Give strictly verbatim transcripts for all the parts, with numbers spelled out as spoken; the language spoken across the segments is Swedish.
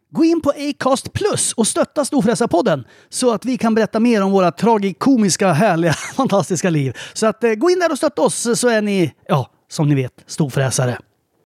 Gå in på Acast Plus och stötta Storfräsarpodden så att vi kan berätta mer om våra tragikomiska, härliga, fantastiska liv. Så att eh, gå in där och stötta oss så är ni, ja, som ni vet, storfräsare.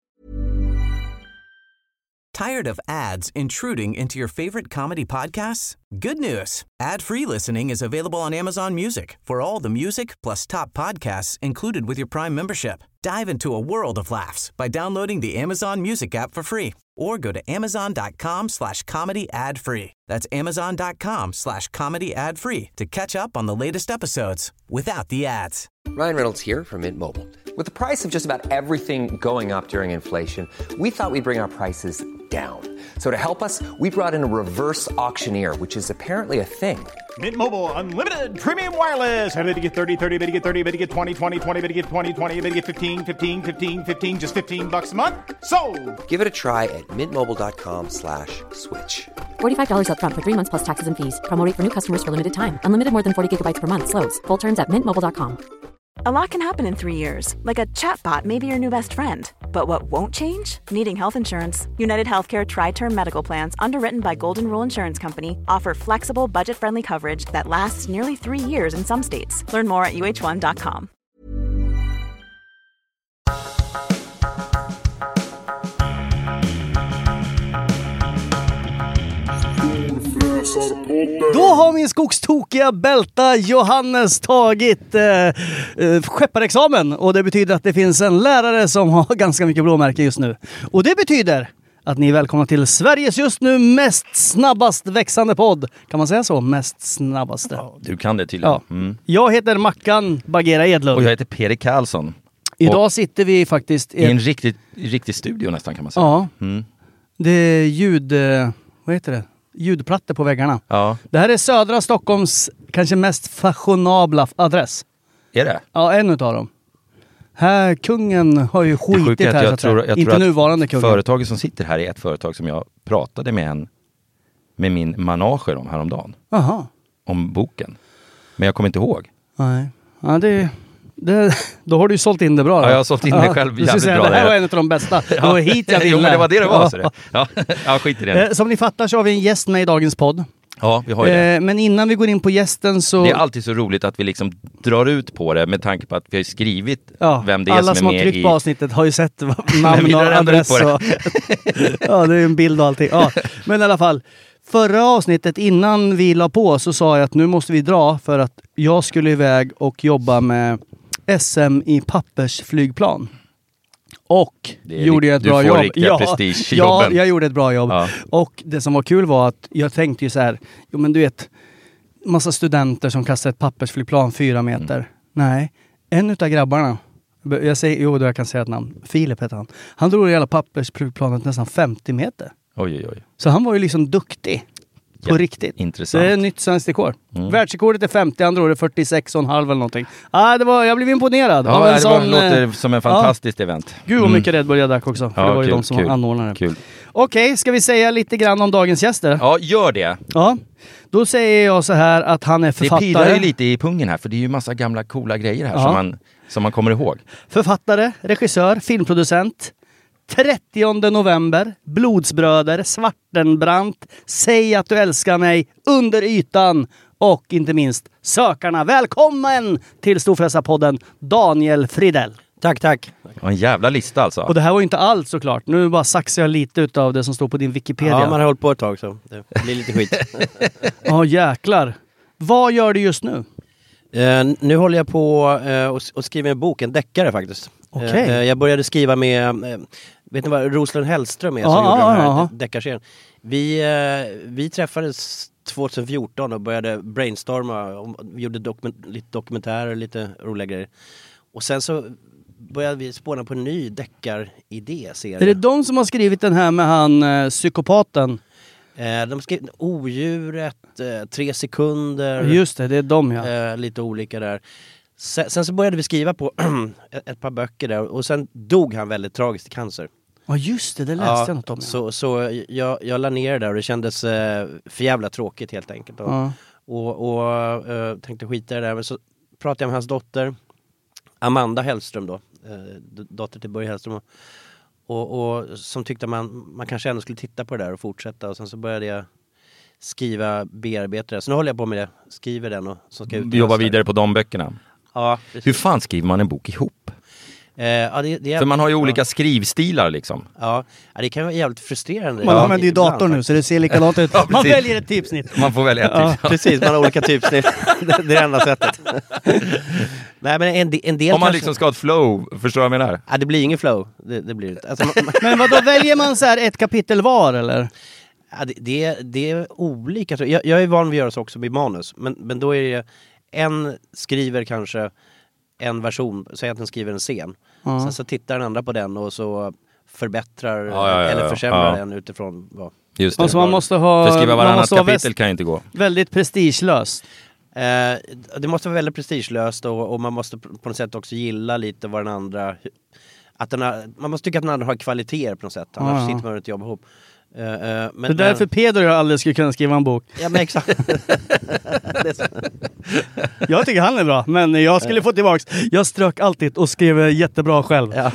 Tired of ads intruding into your favorite comedy podcasts? Good news. Ad-free listening is available on Amazon Music for all the music plus top podcasts included with your Prime membership. Dive into a world of laughs by downloading the Amazon Music app for free or go to amazon.com slash comedy ad free. That's amazon.com slash comedy ad free to catch up on the latest episodes without the ads. Ryan Reynolds here from Mint Mobile. With the price of just about everything going up during inflation, we thought we'd bring our prices down. So to help us, we brought in a reverse auctioneer, which is apparently a thing. Mint Mobile Unlimited Premium Wireless. How to get thirty, thirty, how to get thirty, how to get twenty, twenty, twenty, how to get twenty, twenty, how to get fifteen, fifteen, fifteen, fifteen, just fifteen bucks a month? Sold! Give it a try at mintmobile.com slash switch. forty-five dollars up front for three months plus taxes and fees. Promo rate for new customers for limited time. Unlimited more than forty gigabytes per month. Slows full terms at mint mobile dot com. A lot can happen in three years, like a chatbot may be your new best friend. But what won't change? Needing health insurance. United Healthcare Tri-Term Medical Plans, underwritten by Golden Rule Insurance Company, offer flexible, budget-friendly coverage that lasts nearly three years in some states. Learn more at u h one dot com. Då har min skogstokiga bälta Johannes tagit eh, eh, skepparexamen. Och det betyder att det finns en lärare som har ganska mycket blåmärken just nu. Och det betyder att ni är välkomna till Sveriges just nu mest snabbast växande podd. Kan man säga så? Mest snabbaste. Ja, du kan det tydligen. Ja. Mm. Jag heter Mackan Bagheera Edlund. Och jag heter Peder Karlsson. Idag och sitter vi faktiskt i en riktig, riktig studio nästan, kan man säga. Ja. Mm. Det är ljud... Vad heter det? Ljudplattor på väggarna. Ja. Det här är södra Stockholms kanske mest fashionabla adress. Är det? Ja, en utav dem. Här, kungen har ju skitit här. Jag, jag tror, jag inte tror nuvarande kungen. Företaget som sitter här är ett företag som jag pratade med en med min manager om häromdagen. Aha. Om boken. Men jag kommer inte ihåg. Nej. Ja, det... Det, då har du ju sålt in det bra. Då. Ja, jag har sålt in det ja, själv jävligt säga, bra. Det här var en av de bästa. Det var hit jag ville. Jo, men det var det det var. Så det. Ja, ja, skit i det. Som ni fattar så har vi en gäst med i dagens podd. Ja, vi har ju det. Men innan vi går in på gästen så... Det är alltid så roligt att vi liksom drar ut på det med tanke på att vi har skrivit ja, vem det är alla som är med i... Alla som har tryckt på avsnittet har ju sett namn och adress. Och... ja, det är en bild och allting. Ja, men i alla fall. Förra avsnittet innan vi la på så sa jag att nu måste vi dra för att jag skulle iväg och jobba med S M i pappersflygplan. Och gjorde jag ett bra jobb. Ja, ja, jag gjorde ett bra jobb. Ja. Och det som var kul var att jag tänkte ju så här, jo men du vet, massa studenter som kastar ett pappersflygplan fyra meter. Mm. Nej, en utav grabbarna, jag säger, jo då jag kan säga ett namn, Filip heter han. Han drog hela pappersflygplanet nästan femtio meter. Oj, oj, oj. Så han var ju liksom duktig. På ja, riktigt. Intressant. Det är nytt svenskt rekord. Mm. Världsrekordet är femtio, andra året fyrtiosex och en halv eller någonting. Ah, det var, jag blev imponerad. Ja, det det sån, var, låter som en fantastisk ja. event. Gud vad mycket mm. Red Bull jag drack också. För ja, det var ju kul, de som kul. anordnade. Kul. Okej, okay, ska vi säga lite grann om dagens gäster? Ja, gör det. Ja, då säger jag så här att han är författare. Det pilar ju lite i pungen här, för det är ju massa gamla coola grejer här ja. som, man, som man kommer ihåg. Författare, regissör, filmproducent. trettionde november, Blodsbröder, Svartenbrandt, Säg att du älskar mig, Under ytan och inte minst Sökarna. Välkommen till Storfräsarpodden, Daniel Fridell. Tack, tack. Och en jävla lista alltså. Och det här var ju inte allt såklart. Nu bara saxar jag lite av det som står på din Wikipedia. Ja, man har hållit på ett tag så det blir lite skit. Ja, jäklar. Vad gör du just nu? Uh, nu håller jag på uh, och, och skriver en bok, en deckare faktiskt. Okay. Uh, jag började skriva med, uh, vet ni vad Roslund Hellström är som ah, gjorde ah, den här ah. deckarserien. Vi, uh, vi träffades tjugohundrafjorton och började brainstorma och gjorde dokument, lite dokumentärer, lite roliga grejer. Och sen så började vi spåna på en ny deckaridé-serie. Är det de som har skrivit den här med han uh, psykopaten? Eh, de skrev Odjuret, eh, Tre sekunder. Just det, det är de ja. Eh, lite olika där. Sen, sen så började vi skriva på ett, ett par böcker där. Och sen dog han väldigt tragiskt i cancer. Ja just det, det läste ja, jag något om. Ja. Så, så jag, jag la ner där och det kändes eh, för jävla tråkigt helt enkelt. Och, ja. och, och eh, tänkte skita i det där. Men så pratade jag med hans dotter, Amanda Hellström då. Eh, dotter till Börje Hellström. Och, och som tyckte man, man kanske ändå skulle titta på det där och fortsätta. Och sen så började jag skriva bearbetare. Så nu håller jag på med det. Skriver den och så ska jag ut. Jobba vidare på de böckerna. Ja, precis. Hur fan skriver man en bok ihop? Eh, ja, det, det är, För man har ju ja. olika skrivstilar liksom. Ja, ja, det kan vara jävligt frustrerande. Man ja, använder ju datorn ibland, nu så det ser likadant ut. Ja, Man precis. väljer ett typsnitt. Man får välja ett Ja, typ. precis. Man har olika typsnitt. det, det är det enda sättet. Nej, men en, en del Om man kanske... liksom ska ha ett flow, förstår du vad jag menar? Ja, det blir ingen flow. Det, det blir det inte. Alltså, man, man... Men vad då väljer man så här ett kapitel var eller? Ja, det, det, det är olika. Jag, jag är van vid att göra så också med manus. Men, men då är det en skriver kanske en version. Säg att den skriver en scen. Ja. Sen så tittar den andra på den och så förbättrar Ja, ja, ja, eller ja. försämrar Ja. den utifrån vad... Just det. Alltså man måste ha... För skriva man varannat måste ha kapitel väst- kan ju inte gå. väldigt prestigelöst. Eh, det måste vara väldigt prestigelöst och, och man måste på något sätt också gilla lite vad den andra... Att den har, man måste tycka att den andra har kvaliteter på något sätt. Annars Ja. sitter man inte jobba ihop. Uh, uh, men, Det är därför men, Peder och jag aldrig skulle kunna skriva en bok. ja, men exakt. Det är så. Jag tycker han är bra, men jag skulle få tillbaks. Jag strök alltid och skrev jättebra själv. Ja.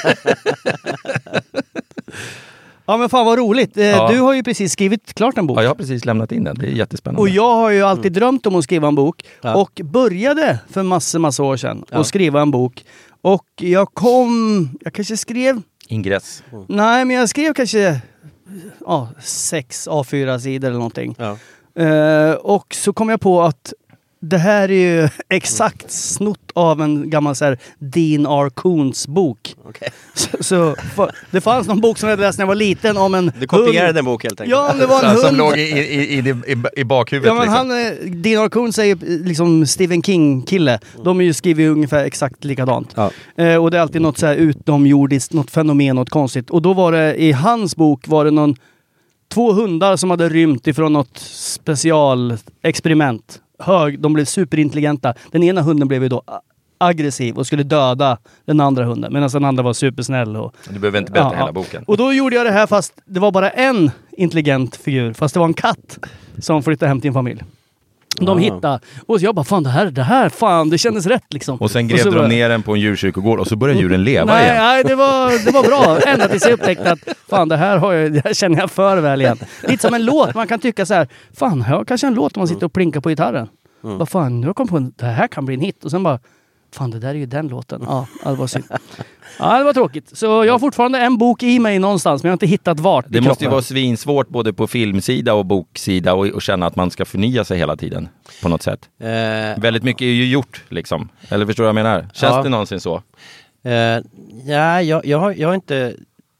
Ja men fan vad roligt. Eh, Ja. Du har ju precis skrivit klart en bok. Ja, jag har precis lämnat in den. Det är jättespännande. Och jag har ju alltid drömt om att skriva en bok. Ja. Och började för massor, massor år sedan Ja. att skriva en bok. Och jag kom... Jag kanske skrev... Ingress. Nej, men jag skrev kanske... Ja, sex A fyra sidor eller någonting. Ja. Eh, och så kom jag på att det här är ju exakt snott av en gammal så här Dean R. Koontz bok. Okay. Så, så för, det fanns någon bok som jag läste när jag var liten om en Du kopierade hund. den bok helt enkelt. Ja, det var en Så, som hund. låg i, i, i, i, i bakhuvudet Ja, men liksom. han, eh, Dean R. Koontz är ju liksom Stephen King-kille. De är ju skriver ju ungefär exakt likadant. Ja. Eh, och det är alltid något så här utomjordiskt, något fenomen, något konstigt. Och då var det, i hans bok var det någon två hundar som hade rymt ifrån något specialexperiment. Hög, de blev superintelligenta. Den ena hunden blev ju då a- aggressiv och skulle döda den andra hunden. Medan den andra var supersnäll. Och, Du behöver inte berätta Ja, hela ja. boken. och då gjorde jag det här fast det var bara en intelligent figur. Fast det var en katt som flyttade hem till en familj. De Ah. hittade. Och så jag bara, fan det här, det här, fan det kändes rätt liksom. Och sen så grävde de bara- ner den på en djurkyrkogård och så började djuren leva Nej, igen. nej det, var, det var bra. Ända tills jag upptäckte att fan det här, har jag, det här känner jag för väl igen. Lite som en låt. Man kan tycka så här, fan jag har kanske en låt om man sitter och plinkar på gitarren. Mm. Vad fan, jag kom på en, det här kan bli en hit. Och sen bara, fan det där är ju den låten. Ja, det var synd. Ja, det var tråkigt. Så jag har fortfarande en bok i mig någonstans, men jag har inte hittat vart. i Det måste ju kroppen. vara svinsvårt både på filmsida och boksida och, och känna att man ska förnya sig hela tiden på något sätt. Eh, Väldigt mycket är ju gjort liksom. Eller förstår du vad jag menar? Känns Ja. det någonsin så? eh, ja, jag, jag, har, jag har inte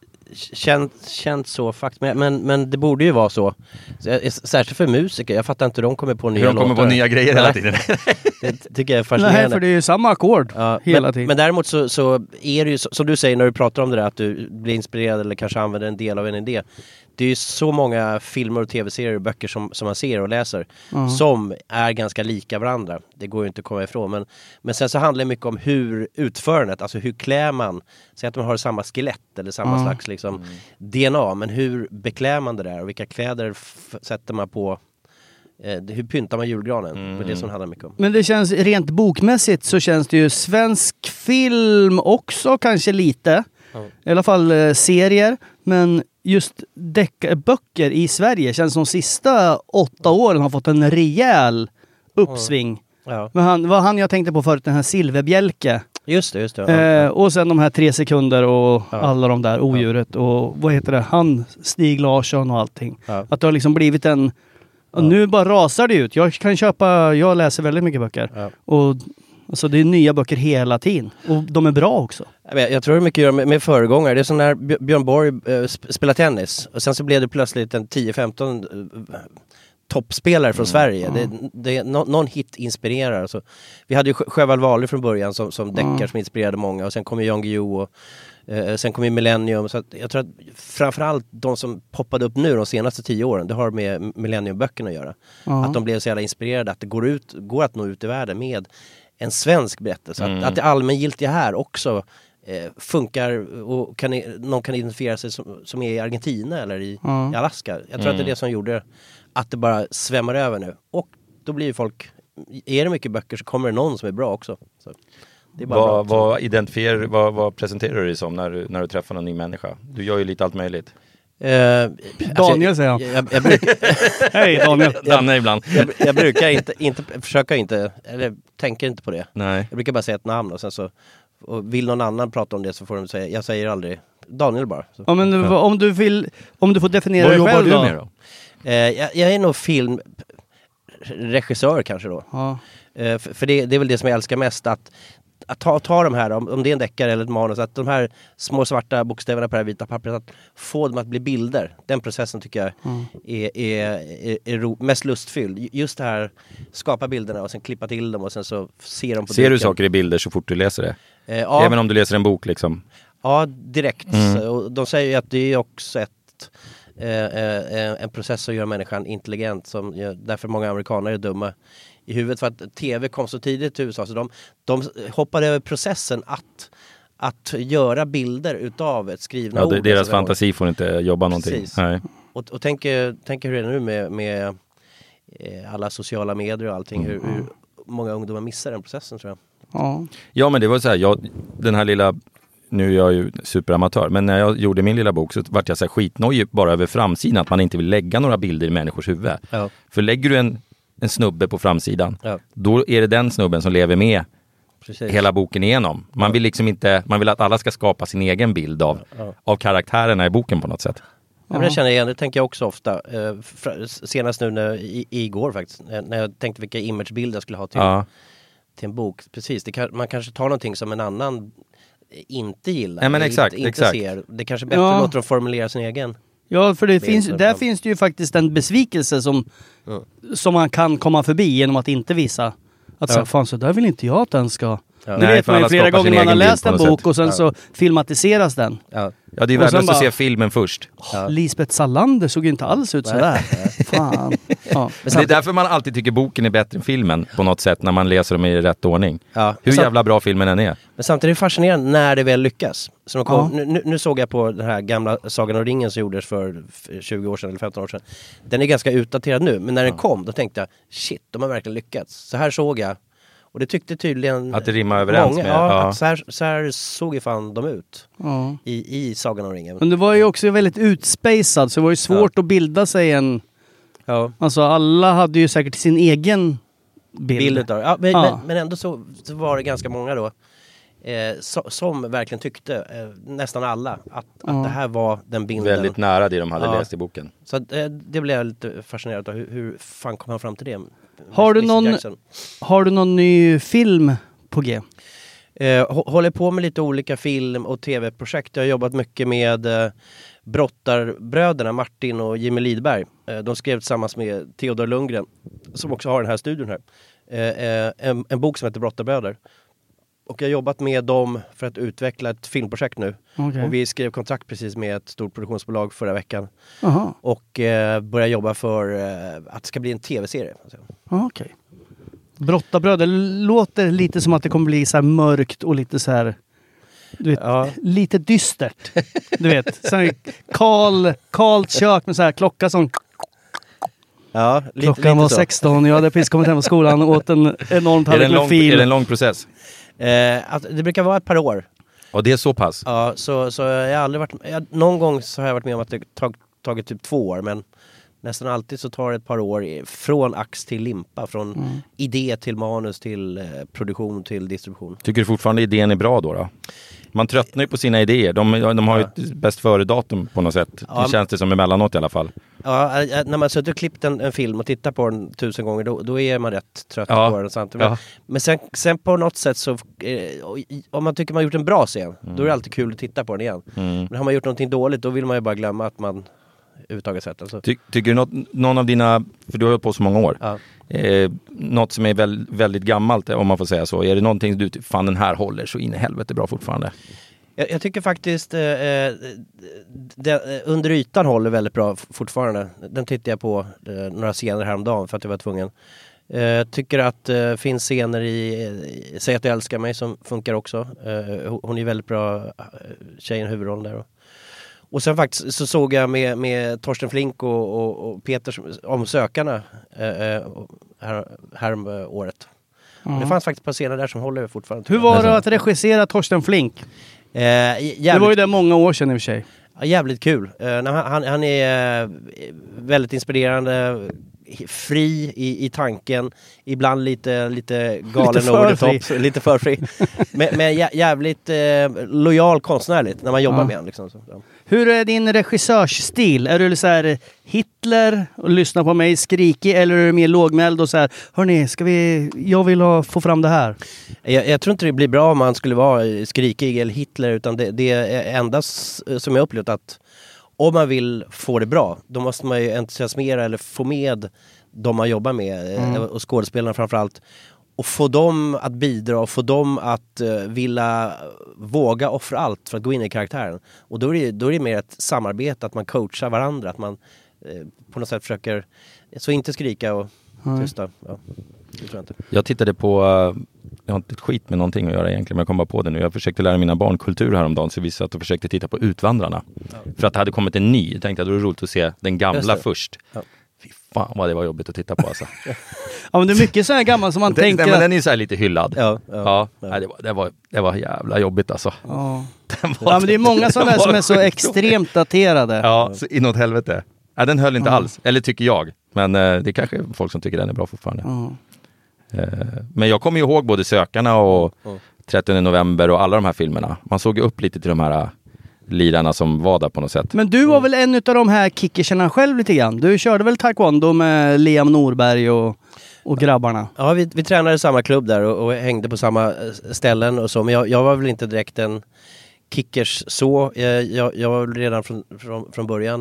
känt, känt så faktiskt. Men, men, men det borde ju vara så. Så jag- Särskilt för musiker. Jag fattar inte hur de kommer på nya Hur de kommer låtar. på nya grejer hela Nej. tiden. Det tycker jag är fascinerande. Nej, för det är ju samma ackord Ja, hela men, tiden. men däremot så, så är det ju så, som du säger när du pratar om det där, att du blir inspirerad eller kanske använder en del av en idé. Det är ju så många filmer och tv-serier och böcker som, som man ser och läser Ja. som är ganska lika varandra. Det går ju inte att komma ifrån. Men, men sen så handlar det mycket om hur utförandet, alltså hur klär man, säg att man har samma skelett eller samma Ja. slags liksom, D N A, men hur beklär man det där och vilka kläder f- sätter man på, eh, hur pyntar man julgranen? Det är det som handlar mycket om. Men det känns rent bokmässigt så känns det ju svensk film också kanske lite. Ja. I alla fall eh, serier. Men just deckarböcker i Sverige känns som de sista åtta åren har fått en rejäl uppsving. Ja. Men han, vad han jag tänkte på förut, den här Silverbjälke. Just det, just det. Ja. Eh, och sen de här tre sekunder och Ja. alla de där, odjuret och vad heter det, han, Stig Larsson och allting. Ja. Att det har liksom blivit en... Och nu bara rasar det ut. Jag kan köpa, jag läser väldigt mycket böcker. Ja. Och alltså det är nya böcker hela tiden. Och de är bra också. Jag, vet, jag tror det är mycket att göra med, med föregångare. Det är som när Bj- Björn Borg eh, sp- spelar tennis. Och sen så blev det plötsligt en tio femton eh, toppspelare från Sverige. Det, det, nå, någon hit inspirerar. Så, vi hade ju Sjö- Sjöwall Wahlöö från början som, som deckar som inspirerade många. Och sen kom ju Jan Guillou och eh, sen kom ju Millennium. Så att jag tror att framförallt de som poppade upp nu de senaste tio åren, det har med Millennium-böckerna att göra. Ja. Att de blev så jävla inspirerade. Att det går, ut, går att nå ut i världen med en svensk berättelse. Mm. Att, att det allmängiltiga här också eh, funkar och kan, i- någon kan identifiera sig som, som är i Argentina eller i, Ja. i Alaska. Jag tror att det är det som gjorde att det bara svämmar över nu. Och då blir ju folk, är det mycket böcker så kommer det någon som är bra också. Så Det är bara vad, bra. vad identifierar vad, vad presenterar du dig som när du, när du träffar någon ny människa? Du gör ju lite allt möjligt. Eh, Daniel säger han. Jag, jag, jag brukar, Hej Daniel. Danne ibland. jag, jag brukar inte, inte, försöka inte, eller tänker inte på det. Nej. Jag brukar bara säga ett namn och sen så, och vill någon annan prata om det så får de säga, jag säger aldrig Daniel bara. Så. Ja, men Ja. om du vill, om du får definiera Vad dig jobbar själv du då? med då? Eh, jag, jag är nog filmregissör kanske då. Ja. Eh, för för det, det är väl det som jag älskar mest, att, att ta, ta de här, om, om det är en deckare eller ett manus, att de här små svarta bokstäverna på det här vita pappret, att få dem att bli bilder. Den processen tycker jag Mm. är, är, är, är ro, mest lustfylld. Just det här, skapa bilderna och sen klippa till dem och sen så se dem på Ser du duken. saker i bilder så fort du läser det? Eh, ja, Även om du läser en bok liksom? ja, direkt. Mm. Och de säger ju att det är också ett, eh, eh, en process som gör människan intelligent, som gör, därför många amerikaner är dumma i huvudet, för att tv kom så tidigt till U S A, så de, de hoppade över processen att, att göra bilder utav ett skrivna Ja, ord. det, deras Alltså, fantasi får inte jobba någonting. Precis. Nej. Och, och tänk, tänk hur det är nu med, med eh, alla sociala medier och allting, hur, hur många ungdomar missar den processen, tror jag. Ja. Ja, men det var så här, jag, den här lilla, nu är jag ju superamatör, men när jag gjorde min lilla bok så vart jag så här skitnojig bara över framsidan, att man inte vill lägga några bilder i människors huvud. Ja. För lägger du en, en snubbe på framsidan, Ja. då är det den snubben som lever med Precis. hela boken igenom. Man vill liksom inte, man vill att alla ska skapa sin egen bild av, Ja. av karaktärerna i boken på något sätt. Ja, men det känner jag igen, det tänker jag också ofta. Eh, fra- senast nu när, i, igår faktiskt, när när jag tänkte vilka imagebilder jag skulle ha till, Ja. till en bok. Precis, det kan, man kanske tar någonting som en annan inte gillar. Nej, men eller exakt, inte, inte exakt. ser. Det kanske är bättre Ja. att låta dem formulera sin egen. Ja, för det Det finns, är där inte- finns det ju faktiskt en besvikelse som, som man kan komma förbi genom att inte visa. Att Ja. säga, fan så där vill inte jag att den ska... Ja. Det Nej, vet för man ju alla flera skapar gånger sin man har egen bild läst på en något bok sätt. och sen Ja. så filmatiseras den. Ja. Ja, det är Och sen värdelöst att bara- se filmen först. Ja. Lisbeth Salander såg ju inte alls ut sådär. Fan. Ja. Det är därför man alltid tycker boken är bättre än filmen på något sätt, när man läser dem i rätt ordning. Ja. Hur Sam- jävla bra filmen än är. Men samtidigt är det fascinerande när det väl lyckas. Så de kom, Ja. nu, nu såg jag på den här gamla Sagan om ringen som gjordes för tjugo år sedan eller femton år sedan. Den är ganska utdaterad nu, men när den kom då tänkte jag, shit, de har verkligen lyckats. Så här såg jag. Och det tyckte tydligen Att det rimmar överens många, med- ja, ja. Att så, här, så här såg ju fan de ut Ja. i, i Sagan om ringen. Men det var ju också väldigt utspacad, så det var ju svårt att bilda sig en... Ja. Alltså alla hade ju säkert sin egen bild. Bild utav det. Ja, men, Ja. Men, men ändå så, så var det ganska många då eh, so, som verkligen tyckte, eh, nästan alla, att, Ja. att det här var den bilden. Väldigt nära det de hade Ja. läst i boken. Så att, eh, det blev jag lite fascinerad av. Hur, hur fan kom han fram till det? Har du mister någon- Jackson. Har du någon ny film på G? Eh, hå- håller på med lite olika film- och tv-projekt. Jag har jobbat mycket med eh, brottarbröderna Martin och Jimmy Lidberg. Eh, de skrev tillsammans med Theodor Lundgren, som också har den här studion här. Eh, eh, en, en bok som heter Brottarbröder. Och jag har jobbat med dem för att utveckla ett filmprojekt nu. Okej. Och vi skrev kontrakt precis med ett stort produktionsbolag förra veckan. Jaha, Och eh, börjar jobba för eh, att det ska bli en tv-serie. ja, okej. Brottabröd, det låter lite som att det kommer bli så här mörkt och lite så här... Du vet, Ja. lite dystert. Du vet, så här kal, kalt kök med så här klocka som... Ja, lite, Klockan lite var så. sexton och jag hade precis kommit hem från skolan och åt en enormt Är det, tallrik en med lång, fil. är det en lång process? Eh, att det brukar vara ett par år. Och det är så pass? Ja, så, så jag har aldrig varit... Jag, någon gång så har jag varit med om att det tag, tagit typ två år, men nästan alltid så tar det ett par år i- från ax till limpa. Från Mm. idé till manus till eh, produktion till distribution. Tycker du fortfarande idén är bra då? då? Man tröttnar ju på sina idéer. De, de har ju ett bäst före-datum på något sätt. Ja. Det känns det som emellanåt i alla fall. Ja, eh, när man suttit och klippt en, en film och tittar på den tusen gånger, då, då är man rätt trött Ja. på den. Sant? Men, Ja. men sen, sen på något sätt så, eh, och i- om man tycker man har gjort en bra scen, då är det alltid kul att titta på den igen. Mm. Men har man gjort någonting dåligt, då vill man ju bara glömma att man överhuvudtaget sett den. Så. Ty, tycker du något, någon av dina, för du har hållit på så många år, Ja. eh, något som är väl, väldigt gammalt om man får säga så, är det någonting du, fan den här håller så in i helvete bra fortfarande? Jag, jag tycker faktiskt eh, eh, det, eh, Under ytan håller väldigt bra f- fortfarande. Den tittade jag på eh, några scener häromdagen för att jag var tvungen. Eh, tycker att det eh, finns scener i, i Säg att du älskar mig som funkar också. Eh, hon- hon är väldigt bra, eh, tjejen i huvudrollen där. Och, och sen faktiskt så såg jag med, med Torsten Flink och, och, och Peter som- om Sökarna eh, eh, här, här om, eh, året. Mm. Det fanns faktiskt ett par scener där som håller fortfarande. Hur var det att regissera Torsten Flink? Eh, jävligt... Det var ju det många år sedan i och för sig. Ja, jävligt kul. Uh, han, han är uh, väldigt inspirerande, fri i, i tanken, ibland lite, lite galen lite over för the top, lite för fri. men, men jävligt uh, lojal konstnärligt när man jobbar ja. med honom. Liksom. Så, ja. Hur är din regissörsstil? Är du så här Hitler och lyssnar på mig skrikig, eller är du mer lågmäld och så här, hörni, ska vi, jag vill ha, få fram det här? Jag, jag tror inte det blir bra om man skulle vara skrikig eller Hitler, utan det, det är endast som jag upplevt att om man vill få det bra, då måste man ju entusiasmera eller få med de man jobbar med mm. och skådespelarna framförallt. Och få dem att bidra och få dem att uh, vilja våga offra allt för att gå in i karaktären. Och då är det, då är det mer ett samarbete, att man coachar varandra, att man uh, på något sätt försöker, så inte skrika och mm. tysta. Ja, det tror jag inte. Jag tittade på, uh, jag har inte ett skit med någonting att göra egentligen, men jag kommer på det nu. Jag försökte lära mina barn kultur häromdagen, så vi satt och försökte titta på Utvandrarna. Ja. För att det hade kommit en ny. Jag tänkte att det var roligt att se den gamla först. Ja. Fy fan vad det var jobbigt att titta på alltså. Ja, men det är mycket så här gammal som man det, tänker... Nej, men den är ju så här lite hyllad. Ja, ja, ja. ja. Nej, det, var, det, var, det var jävla jobbigt alltså. Ja, var, ja men det är många sådana där som är så extremt daterade. Ja, så inåt helvete. Ja, den höll inte ja. alls, eller tycker jag. Men eh, det är kanske folk som tycker den är bra fortfarande. Ja. Eh, men jag kommer ju ihåg både Sökarna och ja. trettionde november och alla de här filmerna. Man såg ju upp lite till de här lirarna som var där på något sätt. Men du var väl en av de här kickersarna själv lite grann? Du körde väl taekwondo med Liam Norberg och, och grabbarna? Ja, vi, vi tränade i samma klubb där och, och hängde på samma ställen och så. Men jag, jag var väl inte direkt en kickers så. Jag, jag, jag var redan från, från, från början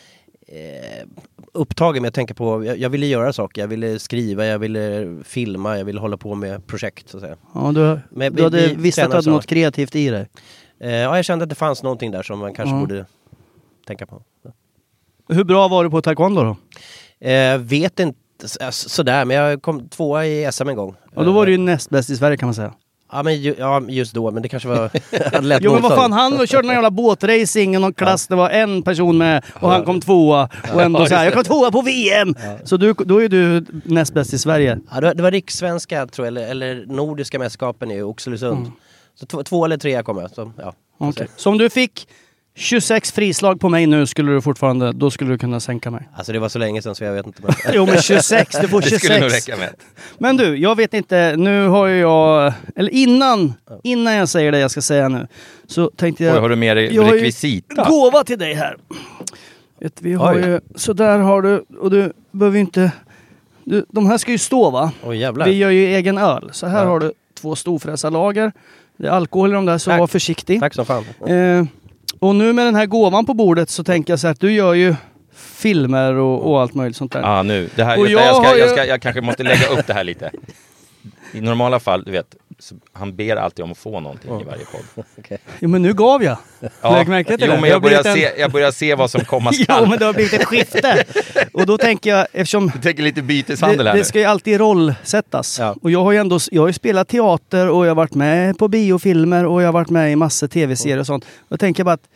eh, upptagen med att tänka på, jag, jag ville göra saker. Jag ville skriva, jag ville filma, jag ville hålla på med projekt så att säga. Ja, du, men, du hade vi, visst att du hade något kreativt i dig? Uh, ja, jag kände att det fanns någonting där som man kanske mm. borde tänka på. Ja. Hur bra var du på taekwondo då? Uh, vet inte sådär, men jag kom tvåa i S M en gång. Och då var du ju näst bäst i Sverige kan man säga. Ja, men ju, ja, just då, men det kanske var lätt. Jo, men vad fan, han körde någon jävla båtracing och någon klass, ja. Det var en person med och han kom tvåa och ändå ja, så här, jag kom tvåa på V M! Ja. Så du, då är du näst bäst i Sverige. Ja, det var, det var rikssvenska tror jag, eller, eller nordiska mästerskapen i Oxelösund. Mm. Så två, två eller tre kom jag. Så, ja, okay. Så om du fick tjugosex frislag på mig nu skulle du fortfarande, då skulle du kunna sänka mig. Alltså det var så länge sedan så jag vet inte. Jo men tjugosex, du får tjugosex. Det skulle nog räcka med. Men du, jag vet inte, nu har ju jag, eller innan, innan jag säger det jag ska säga nu, så tänkte jag... Oj, har du med dig rekvisita? Gåva till dig här. Vet, vi har Oj. ju, så där har du, och du behöver ju inte, du, de här ska ju stå va? Oj jävlar. Vi gör ju egen öl, så här ja. Har du två storfräsarlager. Det är alkohol i de där, så Tack. Var försiktig. Tack så fan. Eh, och nu med den här gåvan på bordet så tänker jag så här att du gör ju filmer och, och allt möjligt sånt där. Ja, ah, nu. Det här, jag, jag, jag, ska, jag, ska, jag kanske måste lägga upp det här lite. I normala fall, du vet, han ber alltid om att få någonting oh. i varje podd. Okay. Jo, men nu gav jag. Ja. Jag märkte det. Jo, men jag, jag börjar, en... se, jag börjar se vad som komma skall. Jo, men det har blivit ett skifte. Och då tänker jag, eftersom... Du tänker lite byteshandel det, här det ska ju alltid rollsättas. Ja. Och jag har ju ändå, jag har ju spelat teater och jag har varit med på biofilmer och jag har varit med i massor tv-serier och sånt. Och jag tänker bara att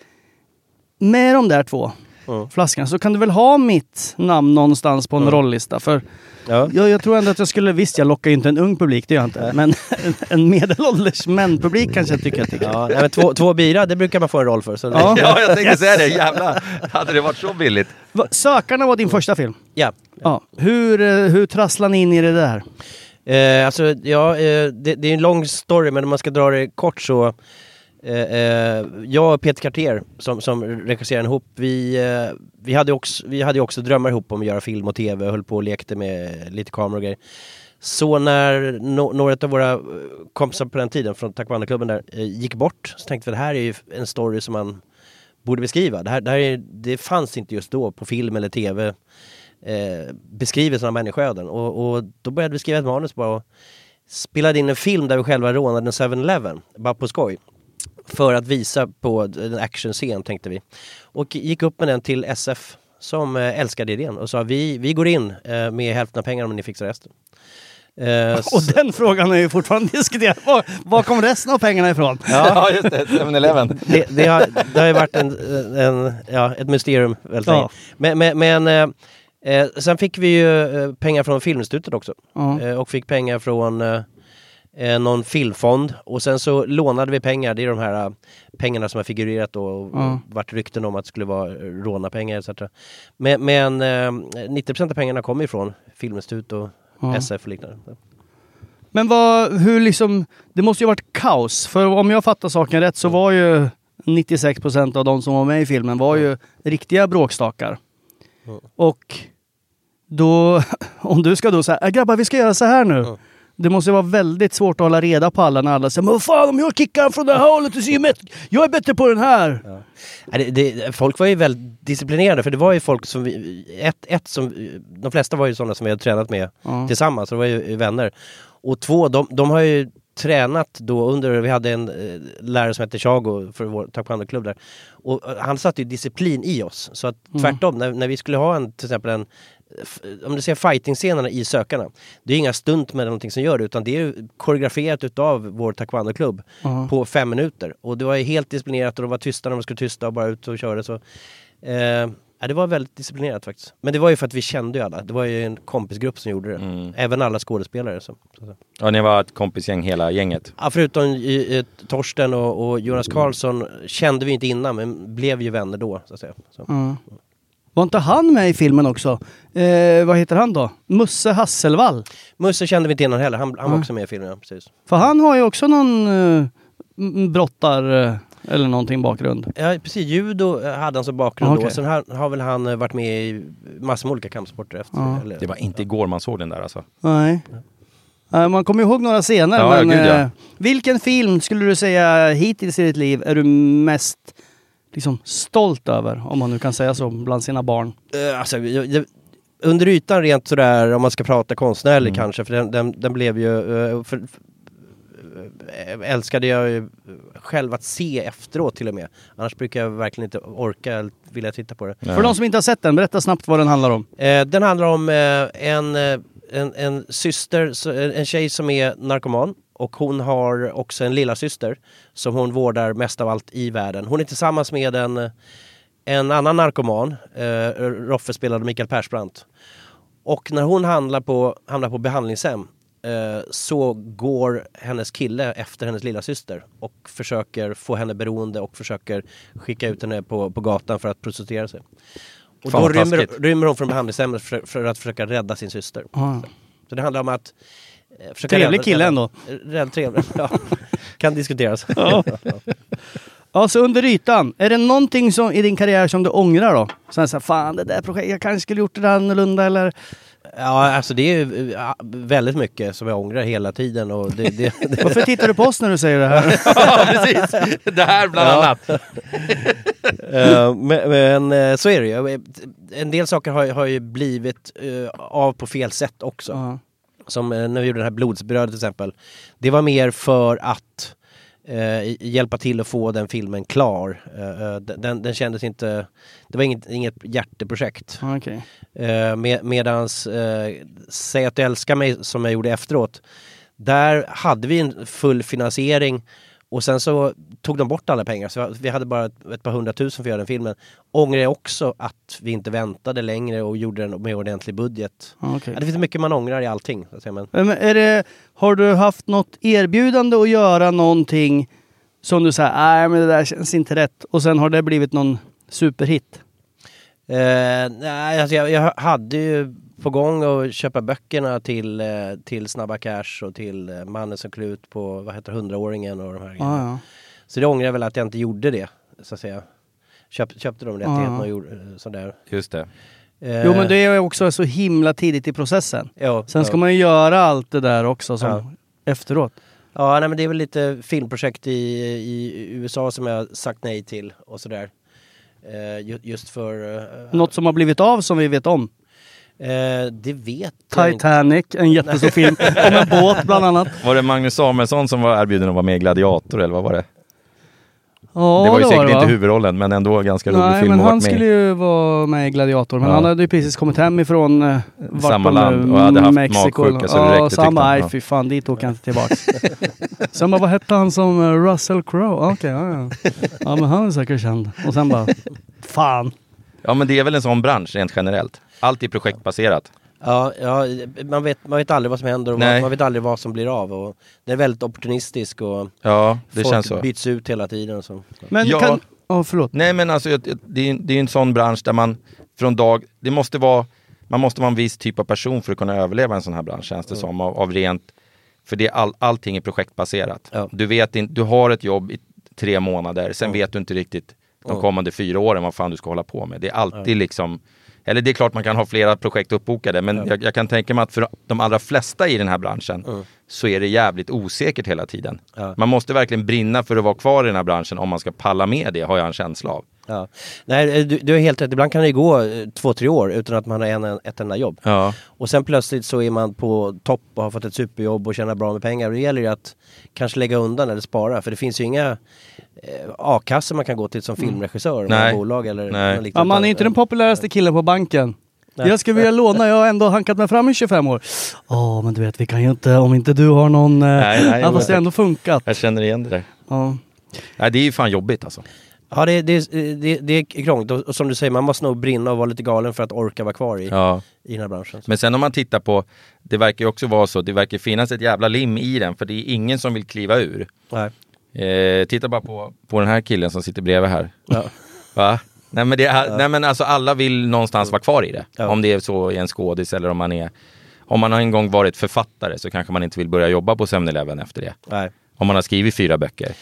med de där två mm. flaskorna så kan du väl ha mitt namn någonstans på en mm. rolllista. För ja. jag, jag tror ändå att jag skulle, visst jag lockar ju inte en ung publik, det gör jag inte. Nej. Men en, en medelålders män-publik kanske jag tycker jag tycker. Ja, nej, men två, två bira, det brukar man få en roll för. Så ja. ja, jag tänkte säga det. Jävla, hade det varit så billigt. Sökarna var din första film? Ja. ja. Hur, hur trasslar ni in i det där? Eh, alltså, ja, eh, det, det är en lång story, men om man ska dra det kort så... Uh, uh, jag och Peter Cartier som, som regisserade ihop, vi, uh, vi, hade också, vi hade också drömmar ihop om att göra film och tv och höll på och lekte med lite kameror och grejer. Så när no, några av våra kompisar på den tiden från taekwondo-klubben där uh, gick bort, så tänkte vi det här är ju en story som man borde beskriva. Det, här, det, här är, det fanns inte just då på film eller tv uh, beskrivelsen av människoöden och, och då började vi skriva ett manus bara och spelade in en film där vi själva rånade en seven eleven bara på skoj. För att visa på en actionscen tänkte vi. Och gick upp med den till S F som eh, älskade idén. Och sa vi, vi går in eh, med hälften av pengarna om ni fixar resten. Eh, och så... den frågan är ju fortfarande diskuterad. Var, var kom resten av pengarna ifrån? Ja, just det. seven eleven. det, det, har, det har ju varit en, en, ja, ett mysterium. Väl ja. Men, men, men eh, sen fick vi ju eh, pengar från Filminstitutet också. Uh-huh. Eh, och fick pengar från... Eh, eh, någon filmfond och sen så lånade vi pengar. Det är de här uh, pengarna som har figurerat då och Mm. varit rykten om att det skulle vara uh, rånapengar et cetera. Men, men uh, nittio procent av pengarna kommer ifrån Filminstitut och Mm. S F och liknande. Men vad, hur liksom, det måste ju ha varit kaos. För om jag fattar saken rätt så var ju nittiosex procent av de som var med i filmen var ju riktiga bråkstakar. Mm. Och då, om du ska då säga, äh, grabbar vi ska göra så här nu. Mm. Det måste vara väldigt svårt att hålla reda på alla när alla säger, men vad fan om jag kickar från det här hållet och säger, jag är bättre på den här. Ja. Det, det, folk var ju väldigt disciplinerade för det var ju folk som vi, ett, ett som, de flesta var ju sådana som vi hade tränat med Ja. tillsammans, så det var ju vänner. Och två, de, de har ju tränat då under, vi hade en eh, lärare som hette Chago för vår taekwondo-klubb där. Och eh, han satte ju disciplin i oss. Så att tvärtom, när, när vi skulle ha en, till exempel en, f- om du ser fighting-scenerna i Sökarna, det är inga stunt med någonting som gör det, utan det är ju koreograferat utav vår taekwondo-klubb Ja. på fem minuter. Och det var ju helt disciplinerat och de var tysta när de skulle tysta och bara ut och köra så. Eh, ja, det var väldigt disciplinerat faktiskt. Men det var ju för att vi kände ju alla. Det var ju en kompisgrupp som gjorde det. Mm. Även alla skådespelare. Så, så, så. Ja, ni var ett kompisgäng hela gänget. Ja, förutom i, i, Torsten och, och Jonas Karlsson kände vi inte innan, men blev ju vänner då, så att säga. Så. Ja. Var inte han med i filmen också? Eh, vad heter han då? Musse Hasselvall. Musse kände vi inte innan heller. Han, han var Mm. också med i filmen, ja, precis. För han har ju också någon eh, m- brottar eh, eller någonting bakgrund. Ja, precis. Judo hade han som bakgrund Okej. då. Sen har, har väl han eh, varit med i massor med olika kampsporter efter. Ja. Eller, Det var inte igår man såg den där alltså. Nej. Eh, man kommer ihåg några scener. Ja, men, gud, ja. eh, vilken film skulle du säga hittills i ditt liv är du mest liksom, stolt över? Om man nu kan säga så bland sina barn. Eh, alltså, jag, jag, under ytan rent sådär, om man ska prata konstnärligt Mm. kanske, för den, den, den blev ju... eh, för, för, eh, älskade jag ju själv att se efteråt till och med. Annars brukar jag verkligen inte orka eller vilja titta på det. Nej. För de som inte har sett den, berätta snabbt vad den handlar om. Eh, den handlar om eh, en, eh, en, en syster, så- en tjej som är narkoman. Och hon har också en lilla syster som hon vårdar mest av allt i världen. Hon är tillsammans med en, en annan narkoman, eh, Roffe spelade Mikael Persbrandt. Och när hon handlar på, hamnar på behandlingshem eh, så går hennes kille efter hennes lilla syster och försöker få henne beroende och försöker skicka ut henne på, på gatan för att prostituera sig. Och Fan då vad rymmer, taskigt. rymmer hon från behandlingshemmet för, för att försöka rädda sin syster. Ah. Så det handlar om att eh, försöka Trevlig rädda, kille rädda, ändå. Rädd trevlig, ja. Kan diskuteras. Ja. Alltså under ytan, är det någonting som, i din karriär som du ångrar då? Så här, så här, fan det där projektet, jag kanske skulle gjort det där annorlunda eller? Ja, alltså det är ju ja, väldigt mycket som jag ångrar hela tiden. Och det, det, det, Varför tittar du på oss när du säger det här? Ja, precis. Det här bland Ja. annat. Eh, men, men eh, så är det ju. En del saker har, har ju blivit eh, av på fel sätt också. Ja. Som eh, när vi gjorde den här blodsbrödet till exempel. Det var mer för att eh, hjälpa till att få den filmen klar. Eh, den, den kändes inte... Det var inget, inget hjärteprojekt. Okej. Eh, med, medans eh, Säg att du älskar mig som jag gjorde efteråt. Där hade vi en full finansiering. Och sen så tog de bort alla pengar. Så vi hade bara ett, ett par hundratusen för att göra den filmen. Ångrar jag också att vi inte väntade längre och gjorde den med ordentlig budget. Okej. Ja, det finns mycket man ångrar i allting. Så att säga, men... Men är det, har du haft något erbjudande att göra någonting som du säger, nej men det där känns inte rätt. Och sen har det blivit någon superhit? Eh, nej, alltså jag, jag hade ju på gång att köpa böckerna till, eh, till Snabba Cash och till eh, Mannen som klär ut på, vad heter hundraåringen och de här Ja, grejerna. ja. Så det ångrar jag väl att jag inte gjorde det, så att säga. Köp, köpte de rättigheterna Ja. och gjorde eh, sådär. Just det. Eh, Jo men det är ju också så himla tidigt i processen. ja, Sen ska ja. man ju göra allt det där också som Ja. efteråt. Ja, nej, men det är väl lite filmprojekt i, i U S A som jag har sagt nej till och sådär. Eh, ju, just för... Eh, Något som har blivit av som vi vet om. eh, det vet jag inte. Titanic, en jättestor film om en båt bland annat. Var det Magnus Samuelsson som var erbjuden att vara med i Gladiator eller vad var det? Ja, det var ju säkert det, va? inte huvudrollen men ändå ganska rolig Nej, film men att han varit med. skulle ju vara med i Gladiator. Men Ja. han hade ju precis kommit hem ifrån eh, vart Samma de, land eh, och hade haft Mexiko. magsjuka så det räckte, Ja, tyckte samma. han. Nej, Ja. fy fan, dit åker jag inte tillbaks. Sen bara, vad hette han som eh, Russell Crowe? Okej, ja, ja. Ja, men han är säkert känd. Och sen bara, fan. Ja men det är väl en sån bransch rent generellt. Allt är projektbaserat. Ja, ja man, vet, man vet aldrig vad som händer och man, man vet aldrig vad som blir av. Och det är väldigt opportunistisk och ja, det folk känns så. byts ut hela tiden. Och så. Men ja. kan... Oh, förlåt. Nej, men alltså det är, det är en sån bransch där man från dag... Det måste vara... Man måste vara en viss typ av person för att kunna överleva en sån här bransch, känns det mm. som. Av, av rent... För det är all, allting är projektbaserat. Ja. Du vet inte... Du har ett jobb i tre månader. Sen mm. vet du inte riktigt de mm. kommande fyra åren vad fan du ska hålla på med. Det är alltid mm. liksom... Eller det är klart man kan ha flera projekt uppbokade. Men ja. jag, jag kan tänka mig att för de allra flesta i den här branschen mm. så är det jävligt osäkert hela tiden. Ja. Man måste verkligen brinna för att vara kvar i den här branschen om man ska palla med det, har jag en känsla av. Ja. Nej, du, du är helt rätt. Ibland kan det gå två, tre år utan att man har en, ett enda jobb. Ja. Och sen plötsligt så är man på topp och har fått ett superjobb och tjänar bra med pengar. Och det gäller ju att kanske lägga undan eller spara. För det finns ju inga eh, a-kassor man kan gå till som filmregissör. Nej. Bolag eller Nej. Ja, man är inte den populäraste killen på banken. Nej. Jag skulle vilja låna, jag har ändå hankat mig fram i tjugofem år. Ja, oh, men du vet, vi kan ju inte, om inte du har någon... Nej, nej, ja, fast det har ändå funkat. Jag känner igen det där. Ja. Nej, det är ju fan jobbigt alltså. Ja, det, det, det, det är krångligt. Och som du säger, man måste nog brinna och vara lite galen för att orka vara kvar i, ja. i den här branschen. Men sen om man tittar på, det verkar ju också vara så, det verkar finnas ett jävla lim i den, för det är ingen som vill kliva ur. Nej. Eh, titta bara på, på den här killen som sitter bredvid här. Ja. Va? Nej men, det är, ja. nej men alltså alla vill någonstans vara kvar i det. Ja. Om det är så i en skådis eller om man är... Om man har en gång varit författare så kanske man inte vill börja jobba på seven eleven efter det. Nej. Om man har skrivit fyra böcker.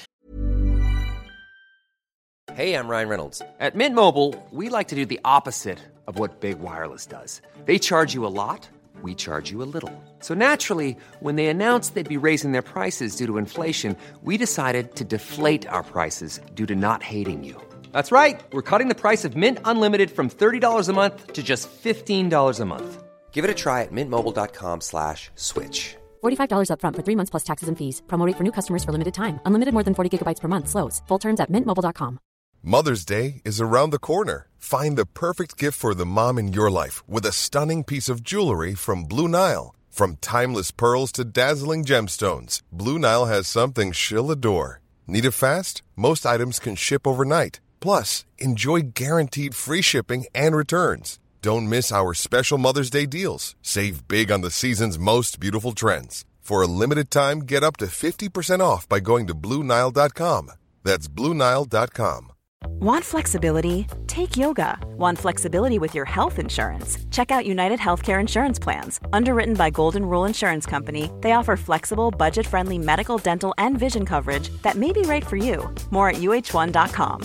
Hey, I'm Ryan Reynolds. At Mint Mobile, we like to do the opposite of what Big Wireless does. They charge you a lot, we charge you a little. So naturally, when they announced they'd be raising their prices due to inflation, we decided to deflate our prices due to not hating you. That's right. We're cutting the price of Mint Unlimited from thirty dollars a month to just fifteen dollars a month. Give it a try at mintmobile.com slash switch. forty-five dollars up front for three months plus taxes and fees. Promo rate for new customers for limited time. Unlimited more than forty gigabytes per month. Slows full terms at mint mobile dot com. Mother's Day is around the corner. Find the perfect gift for the mom in your life with a stunning piece of jewelry from Blue Nile. From timeless pearls to dazzling gemstones, Blue Nile has something she'll adore. Need it fast? Most items can ship overnight. Plus, enjoy guaranteed free shipping and returns. Don't miss our special Mother's Day deals. Save big on the season's most beautiful trends. For a limited time, get up to fifty percent off by going to blue nile dot com. That's blue nile dot com. Want flexibility? Take yoga. Want flexibility with your health insurance? Check out United Healthcare Insurance Plans. Underwritten by Golden Rule Insurance Company, they offer flexible, budget-friendly medical, dental, and vision coverage that may be right for you. More at u h one dot com.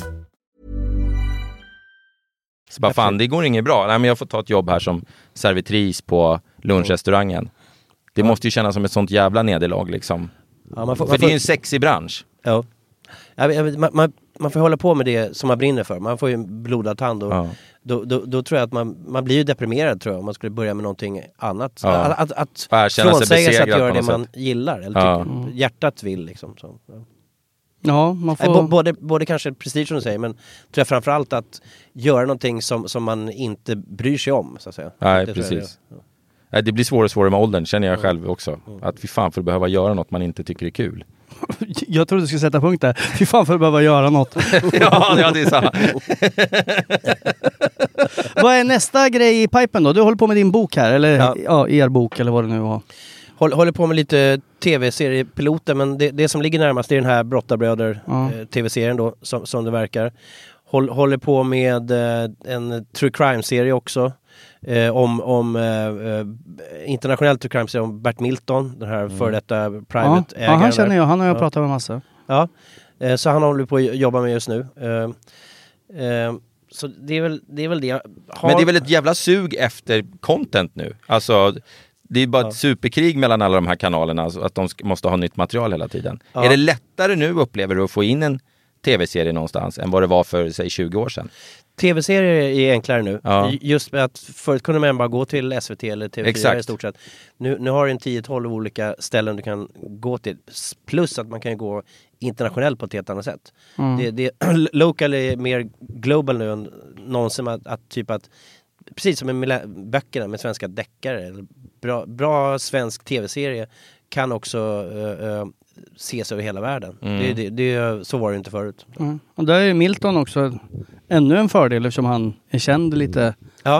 Så bara fan, det går inget bra. Nej, men jag får ta ett jobb här som servitris på lunchrestaurangen. Det ja. måste ju kännas som ett sånt jävla nederlag liksom. Ja, man får, För man får... det är ju en sexig bransch. Ja. Man, man, man får hålla på med det som man brinner för. Man får ju en blodad tand och ja. då, då, då tror jag att man, man blir ju deprimerad tror jag om man skulle börja med någonting annat. Ja. Att, att, att frånsäga sig att göra det man sätt. gillar eller ja. tycker, mm. hjärtat vill liksom. Så, ja. Ja, man får... B- både, både kanske prestige som du säger, men tror jag framförallt att göra någonting som, som man inte bryr sig om, så att säga. Nej, det precis. Det, ja. det blir svårare och svårare med åldern, känner jag själv också. Mm. Att vi fan får behöva göra något man inte tycker är kul. Jag trodde du skulle sätta punkt där. Fy fan för att behöva göra något. ja, ja, det är samma. Vad är nästa grej i pipen då? Du håller på med din bok här, eller ja. Ja, er bok, eller vad det nu var. Håll, håller på med lite tv-seriepiloter, men det, det som ligger närmast är den här Brottarbröder ja. eh, tv-serien då, som, som det verkar. Håll, håller på med eh, en true crime-serie också. Eh, om om eh, internationell true crime-serie om Bert Milton, den här mm. före detta private ja. ja, han känner jag. Han har jag ja. pratat med massa. Ja, eh, så han håller på att jobba med just nu. Eh, eh, så det är väl det. Är väl det. Har... Men det är väl ett jävla sug efter content nu. Alltså... Det är bara ja. ett superkrig mellan alla de här kanalerna, alltså att de måste ha nytt material hela tiden. Ja. Är det lättare nu, upplever du, att få in en tv-serie någonstans än vad det var för, säg, tjugo år sedan? Tv-serier är enklare nu. Ja. Just med att förut kunde man bara gå till S V T eller T V fyra i stort sett. Nu, nu har du en tio tolv olika ställen du kan gå till. Plus att man kan gå internationellt på ett helt annat sätt. Mm. Det, det, local är mer global nu än någonsin. Att, att typ att precis som med böckerna med svenska deckare eller bra, bra svensk tv-serie kan också uh, uh, ses över hela världen. Mm. Det, det, det, så var det inte förut. Mm. Och där är Milton också ännu en fördel eftersom han är känd lite ja.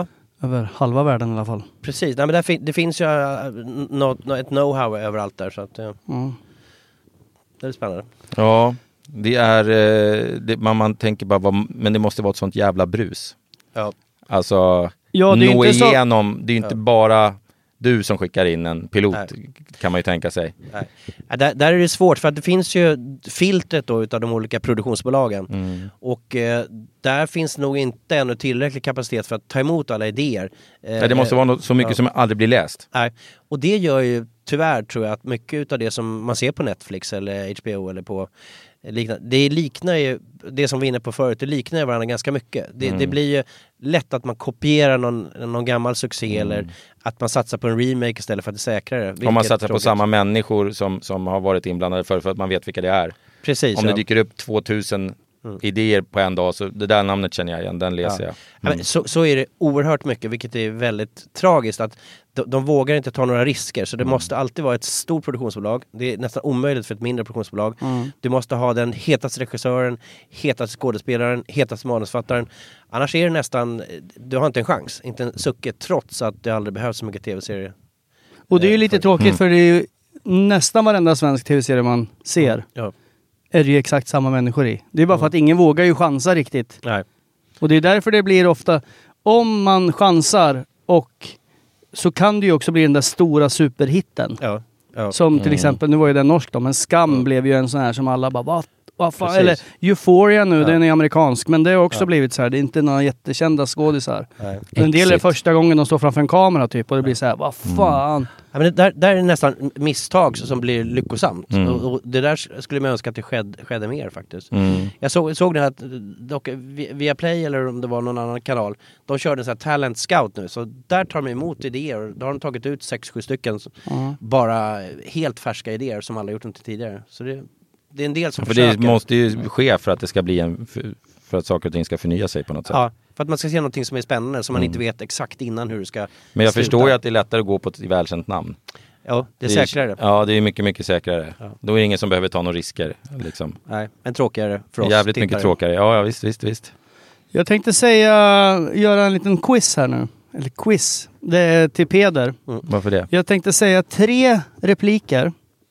över halva världen i alla fall. Precis, nej, men där fin- det finns ju uh, något, ett know-how överallt där så att uh, mm. det är spännande. Ja, det är det, man, man tänker bara vad, men det måste vara ett sånt jävla brus. Ja. Alltså ja, det är nå inte igenom, så... det är inte ja. bara du som skickar in en pilot. Nej. Kan man ju tänka sig. Nej. Ja, där, där är det svårt för att det finns ju filtret då utav de olika produktionsbolagen Mm. och eh, där finns nog inte ännu tillräcklig kapacitet för att ta emot alla idéer. Eh, Ja, det måste vara något, så mycket ja. som aldrig blir läst. Nej. Och det gör ju tyvärr tror jag att mycket utav det som man ser på Netflix eller H B O eller på liknande, det liknar ju det som vi var inne på förut, det liknar ju varandra ganska mycket. Det, Mm. det blir ju lätt att man kopierar någon, någon gammal succé Mm. eller att man satsar på en remake istället för att det är säkrare. Om man satsar på tråkigt. samma människor som, som har varit inblandade för, för att man vet vilka det är. Precis, Om det ja. dyker upp tvåtusen mm. idéer på en dag, så det där namnet känner jag igen, den läser Ja. jag. Ja, men så, så är det oerhört mycket, vilket är väldigt tragiskt att de, de vågar inte ta några risker, så det Mm. måste alltid vara ett stort produktionsbolag. Det är nästan omöjligt för ett mindre produktionsbolag. Mm. Du måste ha den hetaste regissören, hetaste skådespelaren, hetaste manusfattaren. Annars är det nästan, du har inte en chans, inte en sucke, trots att det aldrig behövs så mycket tv-serier. Och det är ju lite för- tråkigt Mm. för det är ju nästan varenda svensk tv-serie man ser Ja. är det ju exakt samma människor i. Det är bara för att ingen vågar ju chansa riktigt. Nej. Och det är därför det blir ofta, om man chansar och så kan det ju också bli den där stora superhitten. Ja. Ja. Som till exempel, nu var ju den norsk då, men Skam blev ju en sån här som alla bara, vad, vad fan? Precis. Eller Euphoria nu, Ja. den är amerikansk, men det har också Ja. blivit så här, det är inte några jättekända skådisar. Nej. En del är Exit. första gången de står framför en kamera typ, och det blir så här, vad fan? Ja, men det där, där är det nästan misstag som blir lyckosamt. Mm. Och, och det där skulle man önska att det skedde, skedde mer faktiskt. Mm. Jag såg, såg det att dock, via Play eller om det var någon annan kanal, de körde en sån här talent scout nu, så där tar de emot idéer och då har de tagit ut sex sju stycken som, Ja. bara helt färska idéer som alla gjort inte tidigare. Så det, det är en del som För försöker. det måste ju ske för att det ska bli en, för, för att saker och ting ska förnya sig på något sätt. Ja, för att man ska se någonting som är spännande som man Mm. inte vet exakt innan hur det ska Men jag sluta. förstår ju att det är lättare att gå på ett välkänt namn. Ja, det är Det säkrare. Ja, det är mycket, mycket säkrare. Ja. Då är det ingen som behöver ta några risker. Liksom. Nej, men tråkigare för oss Jävligt tittare. mycket tråkigare. Ja, ja, visst, visst, visst. Jag tänkte säga, göra en liten quiz här nu. Eller quiz. Det är till Peder. Varför det? Jag tänkte säga tre repliker.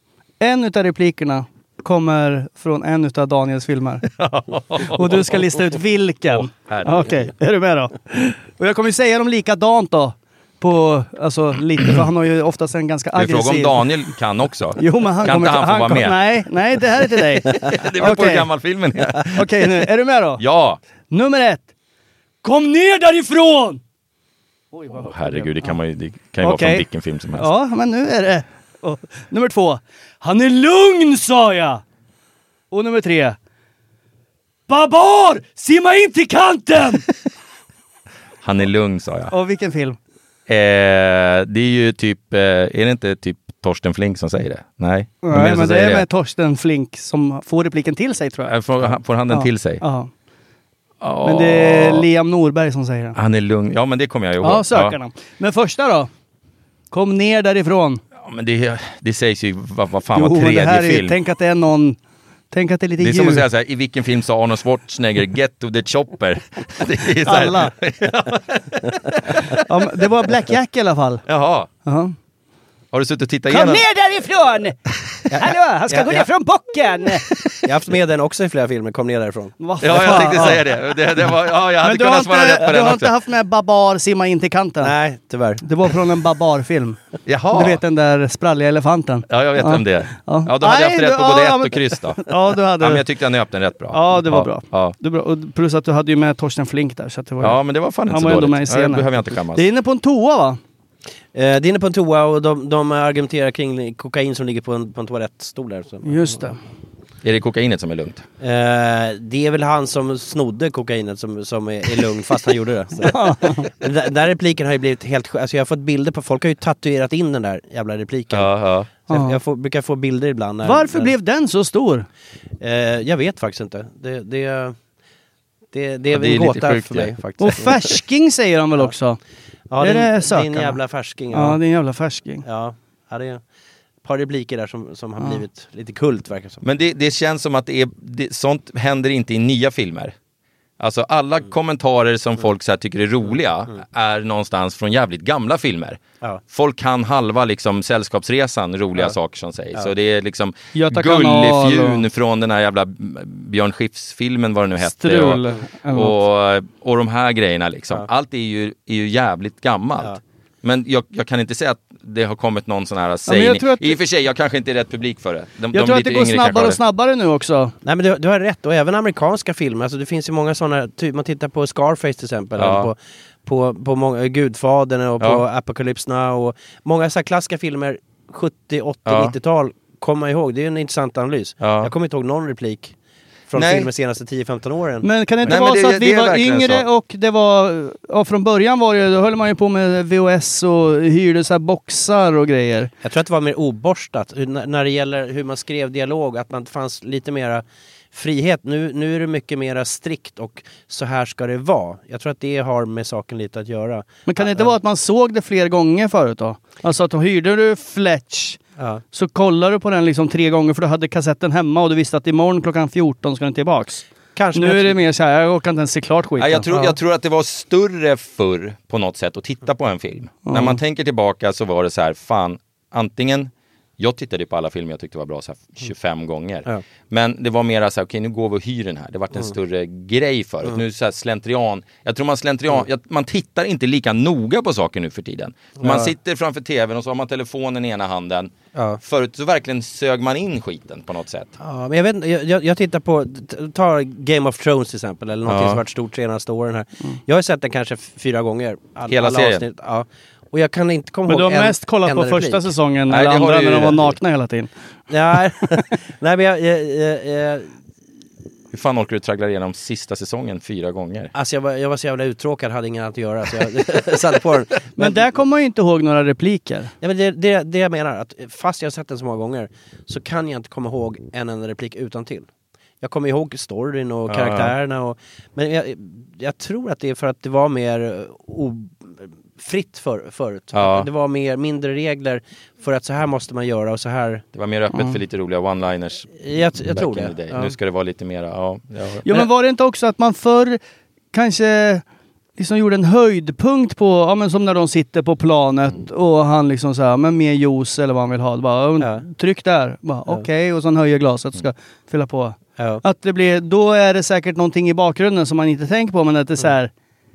En utav replikerna kommer från en utav Daniels filmer. Och du ska lista ut vilken. Åh, herregud. Okej, är du med då? Och jag kommer ju säga dem likadant då. På, alltså lite, för han har ju oftast en ganska Det är aggressiv... fråga om Daniel kan också. Jo, men han kan kommer inte han få vara kom- med? Nej, nej, det här är till dig. Det är väl på hur Okej. gammal filmen är. Okej, nu, är du med då? Ja! Nummer ett. Kom ner därifrån! Oj, vad Åh, herregud, det kan, man ju, det kan ju Okej. vara från vilken film som helst. Ja, men nu är det. Och, nummer två. Han är lugn, sa jag! Och nummer tre. Babar! Simma in till kanten! Han är lugn, sa jag. Och vilken film? Eh, det är ju typ, eh, är det inte typ Torsten Flink som säger det? Nej. Vem är Nej, som men det säger är med Torsten Flink som får repliken till sig, tror jag. Eh, Får, han- får han den Ja. till sig? Ja. Men det är Liam Norberg som säger den. Han är lugn. Ja, men det kommer jag ihåg. Ja, sökarna. Men första då? Kom ner därifrån. Ja, men det, det sägs ju, vad, vad fan Jo, var men tredje det här är, film. tänk att det är någon... Tänk att det är lite Det är djur. som att säga så här, i vilken film sa Arnold Schwarzenegger Get to the chopper? Det är så här, Alla. Ja, men det var Black Jack i alla fall. Jaha. Ja. Har du suttit och tittat Kom igenom? ner därifrån! Hallå, han ska Ja, gå ner ja. från bocken! Jag har haft med den också i flera filmer, kom ner därifrån. Vad Ja, jag fan? tänkte säga det. det, det var, ja, jag hade Men du har, kunnat svara inte, rätt på du den har också. inte haft med Babar simma in till kanten? Nej, tyvärr. Det var från en Babar-film. Jaha. Du vet den där spralliga elefanten? Ja, jag vet om det är. Ja. Ja, då hade jag Nej, haft rätt du- på både ja, ett men- och kryss då. Ja, du hade... Ja, men jag tyckte jag nöp den rätt bra. Ja, det var ja, bra. Ja. Det är bra. Och plus att du hade ju med Torsten Flink där. Så att det var ju... ja, men det var fan inte Han så var ändå dåligt. med i Ja, scenen. det behöver jag inte skämmas. Det är inne på en toa, va? Eh, det är inne på en toa och de, de argumenterar kring kokain som ligger på en, på en toalettstol där. Så. Just det. Är det kokainet som är lugnt? Eh, det är väl han som snodde kokainet som, som är, är lugn fast han gjorde det. Så. Den där, där repliken har ju blivit helt skö- alltså jag har fått bilder på, folk har ju tatuerat in den där jävla repliken. Ja, ja. Så jag, Ja. jag får, brukar få bilder ibland. När, Varför när, blev den så stor? Eh, jag vet faktiskt inte. Det, det, det, det är Ja, väl det är en lite gåta sjukt, för mig ja. faktiskt. Och färsking säger de väl också? Ja, är det, det det är en sökarna? jävla färsking. Ja, Ja, det är en jävla färsking. ja. ja det är ett par repliker där som, som har Ja. blivit lite kult verkar som. Men det, det känns som att det är, det, sånt händer inte i nya filmer. Alltså alla mm. kommentarer som folk så här tycker är roliga mm. är någonstans från jävligt gamla filmer. Ja. Folk kan halva liksom Sällskapsresan, roliga ja. saker som sägs. Ja. Så det är liksom Gullefjun och... från den här jävla Björn Skifs-filmen, vad det nu hette. Strul. Och, och, och de här grejerna liksom. Ja. Allt är ju, är ju jävligt gammalt. Ja. Men jag, jag kan inte säga att det har kommit någon sån här sägning. Ja, att... I och för sig, jag kanske inte är rätt publik för det. De, jag de tror att det går snabbare och snabbare nu också. Nej, men du, du har rätt. Och även amerikanska filmer. Alltså, det finns ju många sådana. Typ, man tittar på Scarface till exempel. Ja. Eller på, på, på många, Gudfadern och på ja. Apocalypse Now. Och många så här klassiska filmer, sjuttio, åttio, ja. nittiotal. Kommer ihåg. Det är en intressant analys. Ja. Jag kommer inte ihåg någon replik från Nej. filmen senaste tio femton åren. Men kan det inte Nej, vara det, så att vi var yngre så. Och det var... Ja, från början var det... Då höll man ju på med V H S och hyrde så här boxar och grejer. Jag tror att det var mer oborstat. När det gäller hur man skrev dialog. Att man fanns lite mera frihet. Nu, nu är det mycket mera strikt och så här ska det vara. Jag tror att det har med saken lite att göra. Men kan det inte uh, vara att man såg det fler gånger förut då? Alltså att då hyrde du Fletch... Ja. Så kollar du på den liksom tre gånger för du hade kassetten hemma och du visste att imorgon klockan fjorton ska den tillbaks. Kanske nu är det mer så här, jag kan inte ens se klart skiten. Ja, jag, tror, ja. jag tror att det var större förr på något sätt att titta på en film. Ja. När man tänker tillbaka så var det så här, fan, antingen... Jag tittade på alla filmer jag tyckte var bra så här tjugofem mm. gånger. Ja. Men det var mer så här, okej, okay, nu går vi och hyr den här. Det var en mm. större grej förut. Mm. Nu så här slentrian. Jag tror man slentrian, mm. jag, man tittar inte lika noga på saker nu för tiden. Ja. Man sitter framför tvn och så har man telefonen i ena handen. Ja. Förut så verkligen sög man in skiten på något sätt. Ja, men jag vet jag, jag tittar på, ta Game of Thrones till exempel, eller något ja. som varit stort senaste åren här. Mm. Jag har sett den kanske fyra gånger. All, Hela alla serien? Avsnitt, ja. Och jag kan inte komma men ihåg du har en, mest kollat på replik. Första säsongen Nej, eller andra när de var nakna i. hela tiden. Ja, nej men jag... jag, jag, jag Hur fan orkar du traggla igenom sista säsongen fyra gånger? Alltså jag var, jag var så jävla uttråkad, hade inget annat att göra så jag satte på den. Men, men där kommer man ju inte ihåg några repliker. Ja, men det, det, det jag menar, att fast jag har sett den så många gånger så kan jag inte komma ihåg en enda replik utan till. Jag kommer ihåg storyn och ja. karaktärerna. Och, men jag, jag tror att det är för att det var mer o, fritt för, förut. Ja. Det var mer, mindre regler för att så här måste man göra och så här. Det var mer öppet mm. för lite roliga one-liners. Jag, jag tror det. Ja. Nu ska det vara lite mera... Ja, ja. ja, men var det inte också att man förr kanske... liksom gjorde en höjdpunkt på, ja men som när de sitter på planet mm. och han liksom så här, men mer juice eller vad han vill ha. Bara, ja. Tryck där, ja. okej okay, och så höjer glaset och ska fylla på. Ja. Att det blir, då är det säkert någonting i bakgrunden som man inte tänker på, men att det är så här,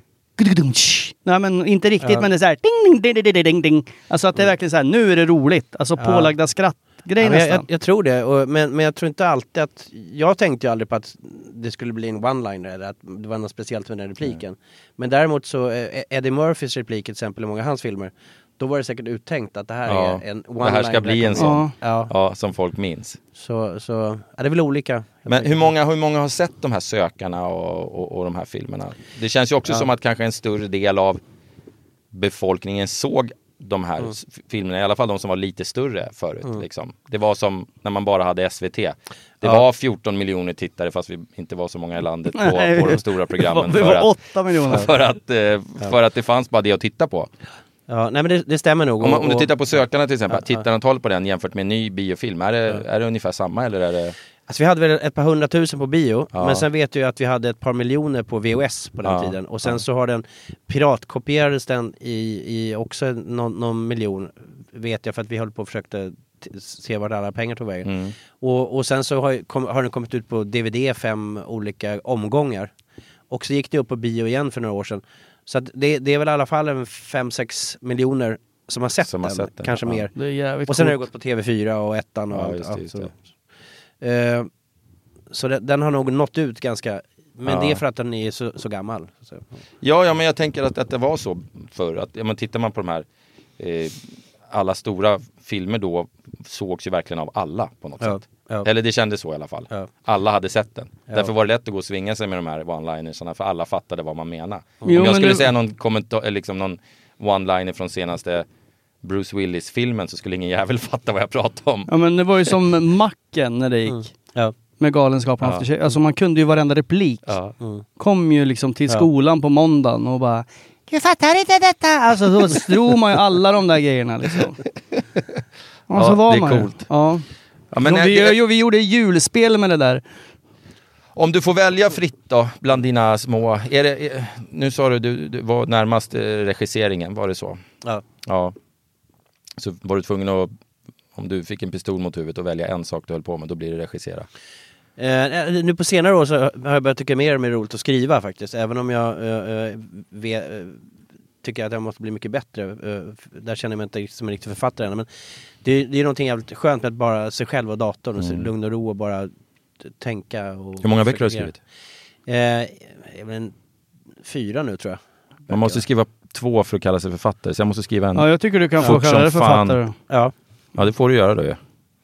mm. nej men inte riktigt, ja. men det är så här, ding, ding, ding, ding, ding. Alltså att det är verkligen så här, nu är det roligt. Alltså ja. pålagda skratt. Ja, jag, jag, jag tror det, och, men, men jag tror inte alltid att... Jag tänkte ju aldrig på att det skulle bli en one-liner eller att det var något speciellt med den repliken. Mm. Men däremot så, eh, Eddie Murphys replik till exempel i många av hans filmer, då var det säkert uttänkt att det här ja. är en one-liner. Det här ska bli en sån, ja. Ja, som folk minns. Så, så ja, det är väl olika. Men hur många, hur många har sett de här sökarna och, och, och de här filmerna? Det känns ju också ja. som att kanske en större del av befolkningen såg de här mm. filmerna, i alla fall de som var lite större förut. Mm. Liksom. Det var som när man bara hade S V T. Det ja. var fjorton miljoner tittare fast vi inte var så många i landet på, på de stora programmen. Det var, det var åtta miljoner. För att, eh, för att det fanns bara det att titta på. Ja, nej men det, det stämmer nog. Om, man, om du tittar på sökarna till exempel, ja, tittarantalet på den jämfört med en ny biofilm, är det, ja. är det ungefär samma eller är det... Alltså vi hade väl ett par hundratusen på bio, ja. men sen vet jag att vi hade ett par miljoner på V H S på den ja. tiden. Och sen ja. så har den piratkopierades den i, i också någon, någon miljon, vet jag, för att vi höll på och försökte t- se var alla pengar tog vägen. Mm. Och, och sen så har, kom, har den kommit ut på D V D fem olika omgångar. Och så gick det upp på bio igen för några år sedan. Så att det, det är väl i alla fall en fem sex miljoner som har sett, som den, har sett den, kanske ja. mer. Det är och sen har det gått på T V fyra och ettan och ja, allt. Just det, just det. Uh, så det, den har nog nått ut ganska, men ja. det är för att den är så, så gammal. Så. Ja, ja, men jag tänker att, att det var så förr. Att, ja, men tittar man på de här eh, alla stora filmer då sågs ju verkligen av alla på något ja. sätt. Ja. Eller det kändes så i alla fall. Ja. Alla hade sett den. Ja. Därför var det lätt att gå och svinga sig med de här one-linersarna, för alla fattade vad man menar. Mm. Jo, Om jag skulle du... säga någon kommentar, liksom någon one-liner från senaste Bruce Willis-filmen så skulle ingen jävel fatta vad jag pratade om. Ja, men det var ju som Macken när det gick. Mm. Ja. Med Galenskapen ja. efter. Alltså man kunde ju varenda replik. Ja. Mm. Kom ju liksom till skolan ja. på måndagen och bara, jag fattar inte detta. Alltså då strog man ju alla de där grejerna liksom. Och ja, så var det är man coolt. Ja. Ja, men vi, det... vi gjorde julspel med det där. Om du får välja fritt då, bland dina små... Är det, är, nu sa du, du, du var närmast regisseringen, var det så? Ja. Ja. Så var du tvungen att, om du fick en pistol mot huvudet och välja en sak du höll på med, då blir det regissera. Eh, nu på senare år så har jag börjat tycka mer och mer roligt att skriva faktiskt. Även om jag eh, vet, eh, tycker att jag måste bli mycket bättre. Eh, där känner jag mig inte som en riktig författare än. Men det, det är någonting jävligt skönt med att bara sig själv och datorn och mm. lugn och ro och bara tänka. Och hur många böcker har du skrivit? Eh, men, fyra nu tror jag. Böcker. Man måste skriva två för att kalla sig författare. Så jag måste skriva en. Ja, jag tycker du kan få kalla dig författare. Ja. Ja, det får du göra då ju. Ja.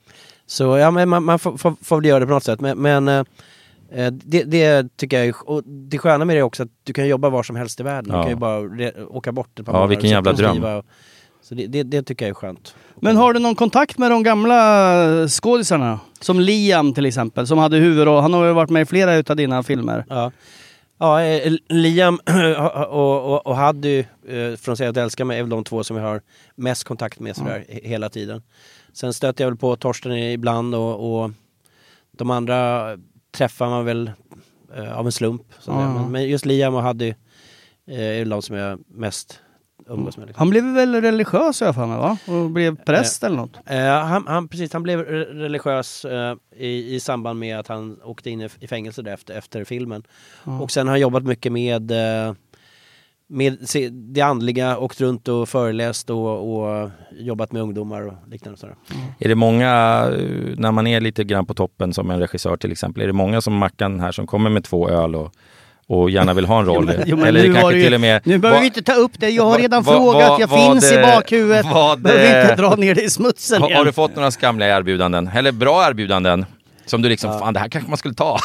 Så ja, men man, man får, får, får väl göra det på något sätt. Men, men eh, det, det tycker jag, och det sköna med det är också att du kan jobba var som helst i världen. Ja. Du kan ju bara re- åka bort ett par Ja, vilken jävla dröm. Och, så det, det, det tycker jag är skönt. Men har du någon kontakt med de gamla skådisarna? Som Liam till exempel, som hade huvudroll. Han har ju varit med i flera utav dina filmer. Ja. Ja, Liam och, och, och Haddy från Säg att älska mig är väl de två som jag har mest kontakt med sådär ja. hela tiden. Sen stöter jag väl på Torsten ibland och, och de andra träffar man väl eh, av en slump. Ja. Men, men just Liam och Haddy eh, är de som jag mest umgås med. Liksom. Han blev väl religiös i alla fall, va? Och blev präst eh, eller något? Eh, han, han, precis, han blev religiös eh, i, i samband med att han åkte in i, i fängelse där efter, efter filmen. Ja. Och sen har han jobbat mycket med... Eh, med det andliga, åkt runt och föreläst och, och jobbat med ungdomar och liknande. Sådär. Mm. Är det många, när man är lite grann på toppen som en regissör till exempel, är det många som Mackan här som kommer med två öl och, och gärna vill ha en roll? jo, men, jo, men eller nu kanske ju, till och med... Nu behöver vi inte ta upp det, jag har redan va, frågat, va, jag va, finns det, i bakhuvudet. Behöver inte dra ner det i smutsen ha, igen. Har du fått några skamliga erbjudanden? Eller bra erbjudanden? Som du liksom, ja. fan det här kanske man skulle ta.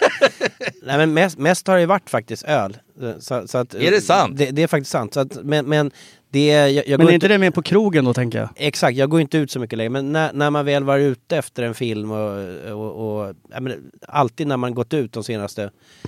Nej, men mest, mest har det varit faktiskt öl. Så, så att, är det sant? Det, det är faktiskt sant. Så att, men men, det, jag, jag men är inte inte det med på krogen då, tänker jag? Exakt, jag går inte ut så mycket längre. Men när, när man väl var ute efter en film och, och, och jag menar, alltid när man gått ut de senaste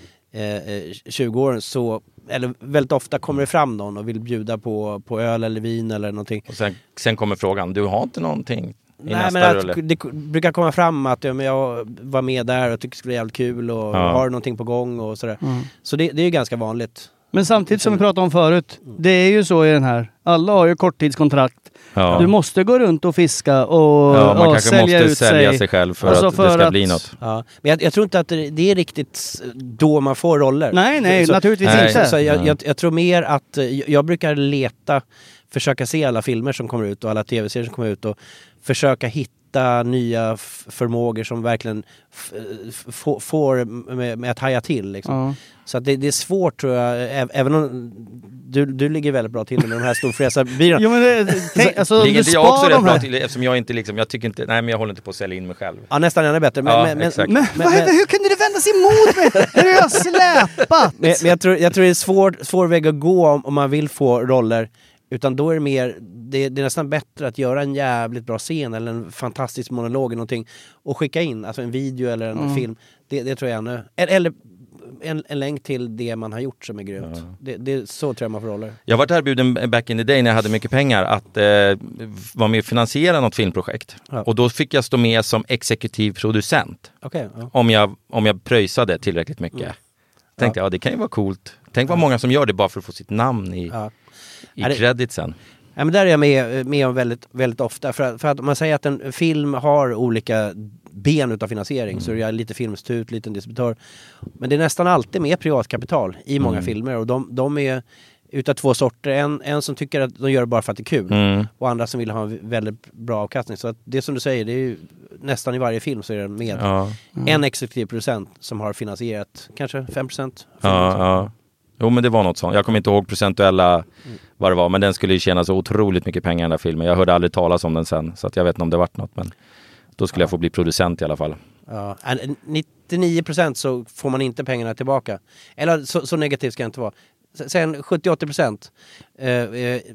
eh, tjugo åren så, eller väldigt ofta kommer det fram någon och vill bjuda på, på öl eller vin eller någonting. Och sen, sen kommer frågan, du har inte någonting? Nej, men att det brukar komma fram att ja, men jag var med där och tycker det skulle vara jävligt kul och ja. har någonting på gång och sådär. Mm. Så det, det är ju ganska vanligt. Men samtidigt som vi pratade om förut, det är ju så i den här. Alla har ju korttidskontrakt. Ja. Du måste gå runt och fiska och ja, man och kanske sälja måste ut sälja sig, sig själv för alltså att för det ska att, bli något. Ja. Men jag, jag tror inte att det, det är riktigt då man får roller. Nej, nej, så, naturligtvis nej. inte. Så jag, jag, jag tror mer att jag, jag brukar leta, försöka se alla filmer som kommer ut och alla tv-serier som kommer ut och försöka hitta nya f- förmågor som verkligen f- f- får med, med att haja till liksom. Ja. Så att det, det är svårt tror jag, ä- även om du, du ligger väldigt bra till med de här storfräsa bilarna. Jo, men det, tänk, alltså, ligger du jag också rätt de bra till eftersom jag inte liksom, jag tycker inte, nej men jag håller inte på att sälja in mig själv. Ja, nästan ännu bättre. Men, ja, men, men, men, men, men hur kunde du vända sig emot mig? Hur är jag släpat? Men, men jag, tror, jag tror det är svår, svår väg att gå om, om man vill få roller. Utan då är det mer, det, det är nästan bättre att göra en jävligt bra scen eller en fantastisk monolog eller någonting och skicka in, alltså en video eller en mm. film. Det, det tror jag ännu. Eller en, en länk till det man har gjort som är grymt. Ja. Det, det, så tror jag man får roller. Jag var erbjuden back in the day när jag hade mycket pengar att eh, vara med och finansiera något filmprojekt. Ja. Och då fick jag stå med som exekutiv producent. Okay, ja. Om jag, om jag pröjsade tillräckligt mycket. Mm. Tänkte ja. ja, det kan ju vara coolt. Tänk vad många som gör det bara för att få sitt namn i... Ja. I kreditsen. Ja, men där är jag med, med om väldigt, väldigt ofta. För att, för att om man säger att en film har olika ben utav finansiering mm. så är det lite filmstut, lite en distributör. Men det är nästan alltid med privatkapital i många mm. filmer. Och de, de är utav två sorter. En, en som tycker att de gör det bara för att det är kul. Mm. Och andra som vill ha en väldigt bra avkastning. Så att det som du säger, det är ju nästan i varje film så är det med ja. mm. en exekutiv producent som har finansierat kanske fem procent. Ja, ja. Jo, men det var något sånt. Jag kommer inte ihåg procentuella mm. vad det var, men den skulle ju tjäna så otroligt mycket pengar i den där filmen. Jag hörde aldrig talas om den sen, så att jag vet inte om det varit något, men då skulle ja. jag få bli producent i alla fall. Ja, nittionio procent så får man inte pengarna tillbaka. Eller så, så negativt ska det inte vara. Sen sjuttio till åttio procent eh,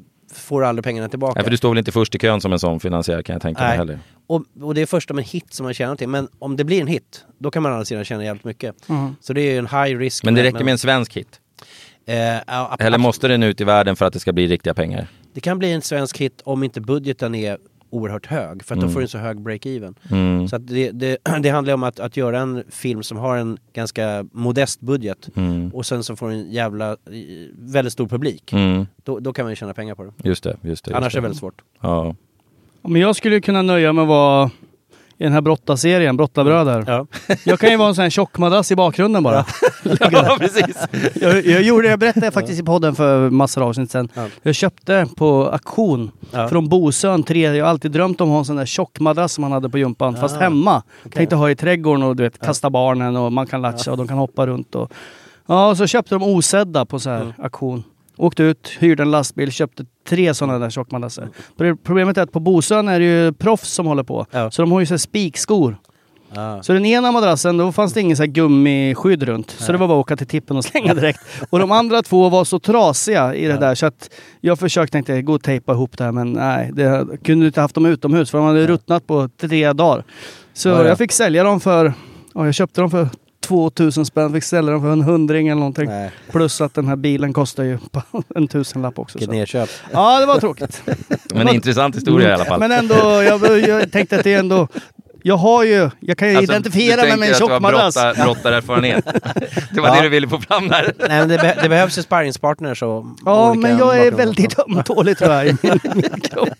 får aldrig pengarna tillbaka. Ja, för du står väl inte först i kön som en sån finansiär, kan jag tänka mig heller. Och, och det är först om en hit som man tjänar till. Men om det blir en hit, då kan man alla sidan tjäna jävligt mycket. Mm. Så det är ju en high risk. Men det räcker med, med en svensk hit? Eh, ja, ab- Eller måste den ut i världen för att det ska bli riktiga pengar? Det kan bli en svensk hit om inte budgeten är oerhört hög. För att Mm. då får du en så hög break-even. Mm. Så att det, det, det handlar om att, att göra en film som har en ganska modest budget. Mm. Och sen så får en jävla, väldigt stor publik. Mm. Då, då kan man ju tjäna pengar på det. Just det, just det. Just Annars det. är det väldigt svårt. Ja. Men jag skulle ju kunna nöja mig att vara i den här brottaserien, Brottabröder. Ja. Jag kan ju vara en sån här tjockmadrass i bakgrunden bara. Ja, precis. jag, jag gjorde, jag berättade faktiskt i podden för massor av avsnitt sedan. Ja. Jag köpte på auktion Ja. från Bosön tre. Jag har alltid drömt om att ha en sån där tjockmadrass som man hade på jumpan. Fast Ah. hemma. Okay. Tänkte ha i trädgården och du vet, kasta barnen och man kan latcha och de kan hoppa runt. Och, ja, och så köpte de osedda på så här Mm. auktion. Åkte ut, hyrde en lastbil, köpte tre sådana där tjockmadrasser. Mm. Problemet är att på Bosön är det ju proffs som håller på. Ja. Så de har ju så här spikskor. Ah. Så den ena madrassen, då fanns det ingen så här gummiskydd runt. Så det var bara att åka till tippen och slänga direkt. Och de andra två var så trasiga i det där så att jag försökte inte gå och tejpa ihop det här, men nej, det kunde inte haft dem utomhus för de hade ruttnat på tre dagar. Så Ja, ja. jag fick sälja dem för, ja, jag köpte dem för tvåtusen spänn, fick sälja dem för en hundring eller någonting. Nej. Plus att den här bilen kostar ju en tusenlapp också. Vilket Så. nedköp. Ja, det var tråkigt. Men en intressant historia i alla fall. Men ändå, jag, jag tänkte att det är ändå... Jag har ju, jag kan ju Alltså, identifiera du mig med en tänker att du har tjockmadrass. brotta- brottarerfarenhet. Det var Ja. det du ville få fram där. Nej, men det, be- det behövs ju sparringspartners och Ja, olika men jag är bakgrunder. väldigt ömtålig tror jag i min, min kropp.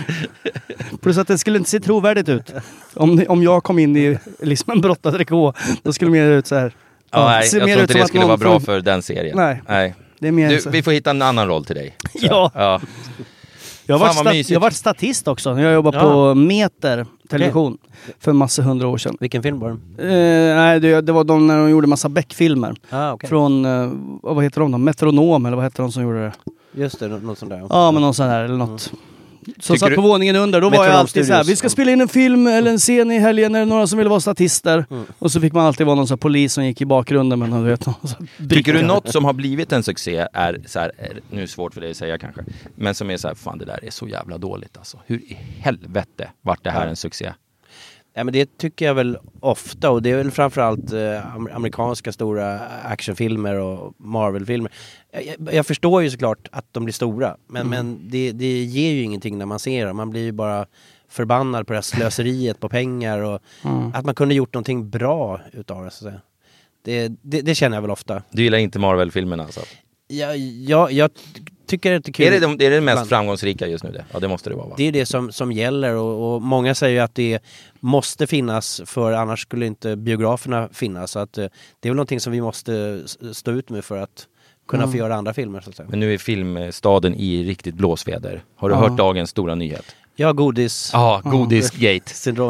Plus att det skulle inte se trovärdigt ut. Om, om jag kom in i liksom en brottatrikå, då skulle det mer ut så här. Ja, nej, ser jag mer tror ut inte som det att skulle någon vara bra från- för den serien. Nej. nej. Det är mer Du, så. vi får hitta en annan roll till dig. Så. Ja. ja. Jag har Fan, varit, vad sta- mysigt. jag har varit statist också. Jag jobbade Ja. på Meter television för massa hundra år sedan. Vilken film var det? Eh, nej, det, det var de när de gjorde massa Beck-filmer. Ah, okay. Från, eh, vad heter de då? Metronom eller vad heter de som gjorde det? Just det, nå- något sånt där. Ja, men någon sån här eller något. Som Tycker satt du- på våningen under. Då var jag Metronom alltid så här, Studios. vi ska spela in en film eller en scen i helgen. Är det några som vill vara statister? Mm. Och så fick man alltid vara någon sån här polis som gick i bakgrunden. Men du vet, någon sån här Tycker du bricka. något som har blivit en succé är så här, är- nu är det svårt för dig att säga kanske, men som är så här, fan det där är så jävla dåligt alltså. Hur i helvete vart det här Ja. en succé? Ja, men det tycker jag väl ofta, och det är väl framförallt eh, amer- amerikanska stora actionfilmer och Marvel-filmer. Jag, jag, jag förstår ju såklart att de blir stora, men, Mm. men det, det ger ju ingenting när man ser dem. Man blir ju bara förbannad på det här slöseriet på pengar och Mm. att man kunde gjort någonting bra utav det, så att säga. Det, det, det känner jag väl ofta. Du gillar inte Marvel-filmerna alltså? Jag, jag, jag tycker att det är kul. Är det, de, är det det mest Ibland. framgångsrika just nu det? Ja, det måste det vara va? Det är det som, som gäller, och, och många säger ju att det måste finnas, för annars skulle inte biograferna finnas. Så att, eh, det är väl någonting som vi måste s- stå ut med för att kunna Mm. få göra andra filmer, så att säga. Men nu är filmstaden i riktigt blåsväder. Har du Ja. hört dagens stora nyhet? Ja, godis. Ja, godisgate. Syndrom.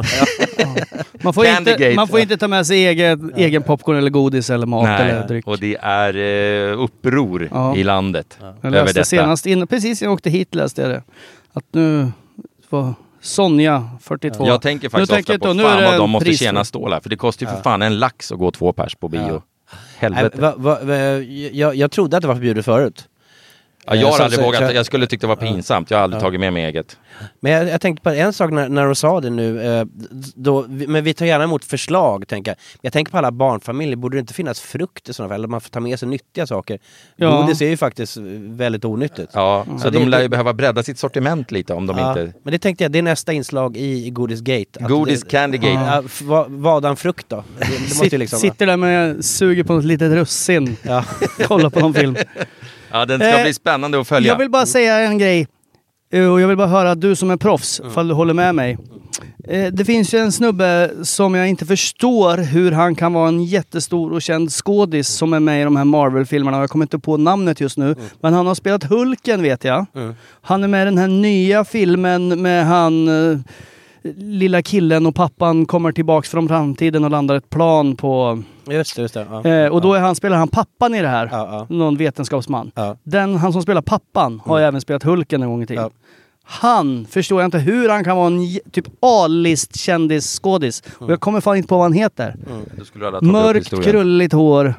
Man får, Candy inte, Gate. man får inte ta med sig egen, egen popcorn eller godis eller mat eller Nej, dryck. och det är eh, uppror Ja. i landet Jag över läste detta. senast, in, precis när jag åkte hit läste jag det. Att nu var Sonja, fyrtiotvå. Jag tänker faktiskt Nu ofta tänker på jag då, nu fan är det vad en de måste pris- tjäna stålar. För det kostar ju för fan en lax att gå två pers på bio. Nej, Helvete. va, va, va, jag, jag trodde att det var förbjudet förut. Ja, jag har Så- aldrig så- vågat. så- Jag skulle tyckt det var pinsamt. Jag har aldrig tagit med mig eget. Men jag, jag tänkte på en sak när, när de sa det nu. Eh, då, vi- men vi tar gärna emot förslag, tänker jag. Jag tänker på alla barnfamiljer. Borde det inte finnas frukt i sådana fall? Eller man får ta med sig nyttiga saker. Ja. Godis är ju faktiskt väldigt onyttigt. Ja, så Ja, de det- lär ju behöva bredda sitt sortiment lite om de Ja, inte... men det tänkte jag, det är nästa inslag i, i Godisgate. Att Godis det, Candygate. Ja, f- va, vadan frukt då? Det, det måste ju Sitt, liksom... Sitter där med suger på ett litet russin. Ja. Kolla på någon film. Ja, den ska Eh, bli spännande att följa. Jag vill bara säga en grej. Eh, Och jag vill bara höra att du som är proffs, Mm. ifall du håller med mig. Eh, Det finns ju en snubbe som jag inte förstår hur han kan vara en jättestor och känd skådis som är med i de här Marvel-filmerna. Jag kommer inte på namnet just nu. Men han har spelat Hulken, vet jag. Mm. Han är med i den här nya filmen med han... eh, lilla killen och pappan kommer tillbaks från framtiden och landar ett plan på... Just det, just det. Ja. Eh, och då är han, spelar han pappan i det här. Ja, ja. Någon vetenskapsman. Ja. Den, han som spelar pappan har ju även spelat Hulken en gång i tiden. Ja. Han förstår jag inte hur han kan vara en j- typ A-list kändisskådis. Och jag kommer fan inte på vad han heter. Då skulle du alla tagit upp Mörkt, historien. krulligt hår.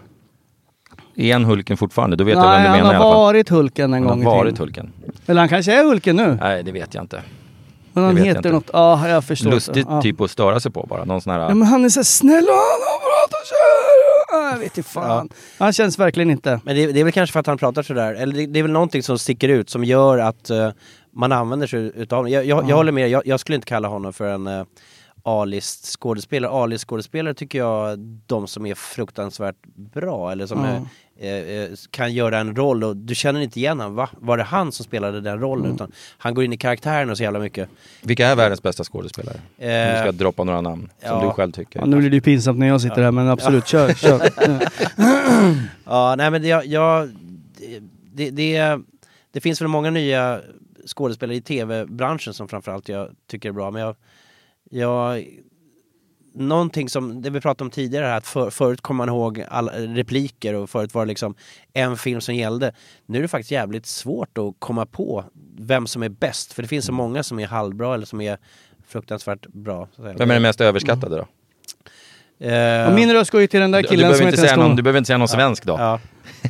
Är han Hulken fortfarande? Då vet jag vem Nej, du han menar i har alla fall. varit Hulken en Han gång har i varit tiden. Hulken. Eller han kanske är Hulken nu. Nej, det vet jag inte. Men han det vet jag heter inte. något. Ja, jag förstår. Lustigt ja. typ att störa sig på bara. Någon sån här... Ja, men han är så snäll och han har pratat så här. Ja, jag vet inte fan. Han känns verkligen inte. Men det, det är väl kanske för att han pratar sådär. Eller det, det är väl någonting som sticker ut som gör att uh, man använder sig utav honom. Jag, jag, jag håller med, jag, jag skulle inte kalla honom för en uh, A-list skådespelare. A-list skådespelare tycker jag de som är fruktansvärt bra eller som mm. är, eh, kan göra en roll och du känner inte igen han, va? Var det han som spelade den rollen? Mm. Utan han går in i karaktären och så jävla mycket. Vilka är världens bästa skådespelare? Eh, Om du ska droppa några namn som ja. du själv tycker. Ja, nu blir det ju pinsamt när jag sitter ja. här, men absolut, ja. kör, kör. ja, nej men jag, jag det, det, det finns väl många nya skådespelare i tv-branschen som framförallt jag tycker är bra, men jag jag någonting som det vi pratade om tidigare här, att för, förut kommer man ihåg alla repliker och förut var det liksom en film som gällde. Nu är det faktiskt jävligt svårt att komma på vem som är bäst, för det finns så många som är halvbra eller som är fruktansvärt bra. Så vem är den mest överskattade då? Mm. Uh, min röst går ju till den där killen du, du som inte säga någon, Du behöver inte säga någon ja. svensk då. Ja.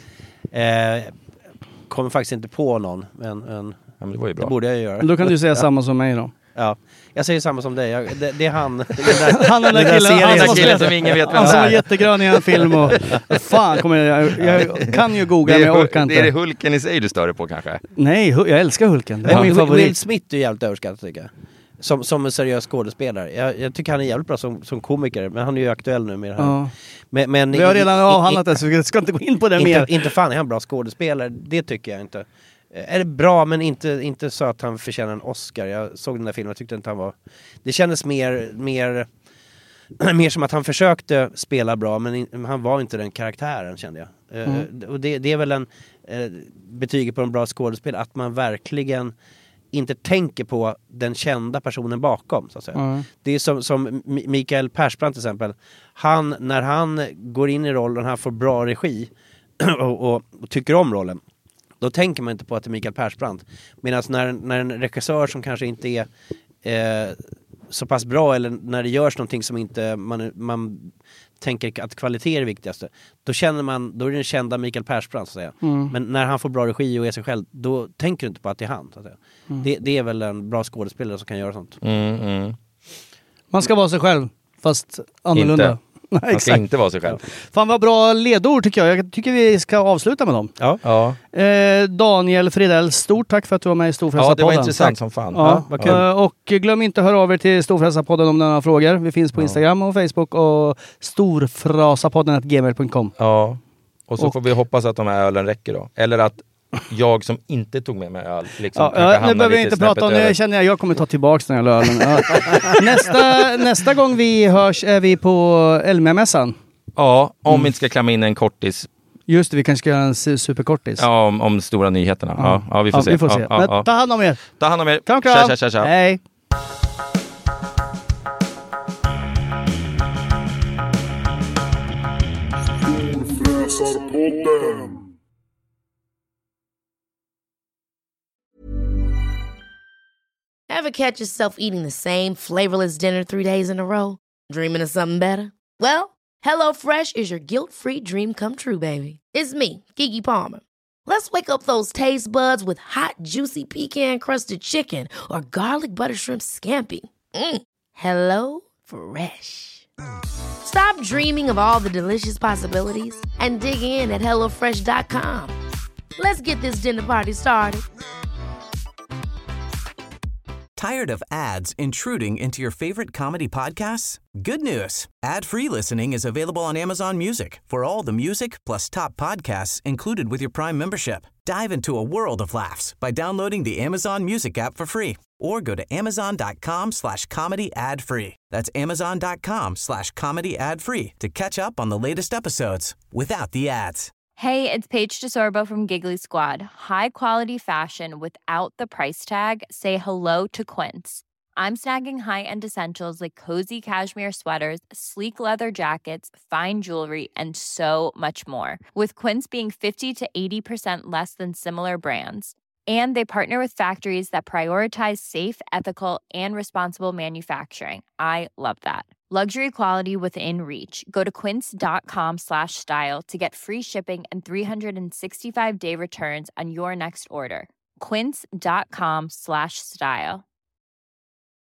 uh, kommer faktiskt inte på någon, men, men, ja, men det var ju bra. Det borde jag göra. Då kan du säga samma som mig då. Ja, jag säger samma som dig. Jag, det, det är han. Det där, han är den där killen, han som, killen som ingen vet vem han det som är. var jättegrön i en film och fan kommer jag, jag kan ju googla men jag orkar inte. Det är det Hulken i sig du stör på kanske? Nej, jag älskar Hulken. Det är ja, min favorit. Will Smith är jävligt överskattad tycker jag. Som, som en seriös skådespelare. Jag, jag tycker han är jävligt bra som, som komiker, men han är ju aktuell nu med det här. Ja. Men, men, vi har redan avhandlat det så vi ska inte gå in på det inte, mer. Inte fan är han bra skådespelare, det tycker jag inte. Är det bra, men inte, inte så att han förtjänar en Oscar. Jag såg den där filmen och tyckte inte han var... Det kändes mer, mer, mer som att han försökte spela bra, men in, han var inte den karaktären, kände jag. Mm. Uh, och det, det är väl en uh, betyg på en bra skådespel, att man verkligen inte tänker på den kända personen bakom, så att säga. Mm. Det är som, som Mikael Persbrandt till exempel. Han, när han går in i rollen, han får bra regi och, och, och tycker om rollen, då tänker man inte på att det är Mikael Persbrandt. Medan när, när en regissör som kanske inte är eh, så pass bra, eller när det görs någonting som inte man, man tänker att kvalitet är det viktigaste, då känner man, då är det den kända Mikael Persbrandt, så att säga. Mm. Men när han får bra regi och är sig själv, då tänker du inte på att det är han, så att säga. Mm. Det, det är väl en bra skådespelare som kan göra sånt. Mm, mm. Man ska vara sig själv, fast annorlunda. Inte. Nej, han ska inte vara sig själv. Fan vad bra ledord tycker jag. Jag tycker vi ska avsluta med dem. Ja. Ja. Eh, Daniel Fridell, stort tack för att du var med i Storfräsarpodden. Ja, det var intressant tack. som fan. Ja. Ja, vad kul. Eh, och glöm inte att höra av er till Storfräsarpodden om några frågor. Vi finns på ja. Instagram och Facebook och storfrasapodden at gmail punkt com. Ja, och så och. får vi hoppas att de här ölen räcker då. Eller att jag som inte tog med mig öl liksom, ja, ja, nu behöver vi inte prata om det. Jag känner jag, jag kommer ta tillbaka den här ölen. Ja. nästa, nästa gång vi hörs är vi på Elmia-mässan. Ja, om mm. vi inte ska klämma in en kortis. Just det, vi kanske ska göra en superkortis. Ja, om, om stora nyheterna. Ja, ja, ja vi får ja, se. Vi får se. Ja, Men ja, ta hand om er. Ta hand om er. Kram, kram. Tja, tja, tja, tja. Hej. Storfräsarpodden. Ever catch yourself eating the same flavorless dinner three days in a row? Dreaming of something better? Well, HelloFresh is your guilt-free dream come true, baby. It's me, Keke Palmer. Let's wake up those taste buds with hot, juicy pecan-crusted chicken or garlic butter shrimp scampi. Mm. Hello Fresh. Stop dreaming of all the delicious possibilities and dig in at hello fresh dot com. Let's get this dinner party started. Tired of ads intruding into your favorite comedy podcasts? Good news. Ad-free listening is available on Amazon Music for all the music plus top podcasts included with your Prime membership. Dive into a world of laughs by downloading the Amazon Music app for free or go to amazon.com slash comedy ad free. That's amazon.com slash comedy ad free to catch up on the latest episodes without the ads. Hey, it's Paige DeSorbo from Giggly Squad. High quality fashion without the price tag. Say hello to Quince. I'm snagging high-end essentials like cozy cashmere sweaters, sleek leather jackets, fine jewelry, and so much more. With Quince being fifty to eighty percent less than similar brands. And they partner with factories that prioritize safe, ethical, and responsible manufacturing. I love that. Luxury quality within reach. Go to quince.com slash style to get free shipping and three sixty-five day returns on your next order. Quince.com slash style.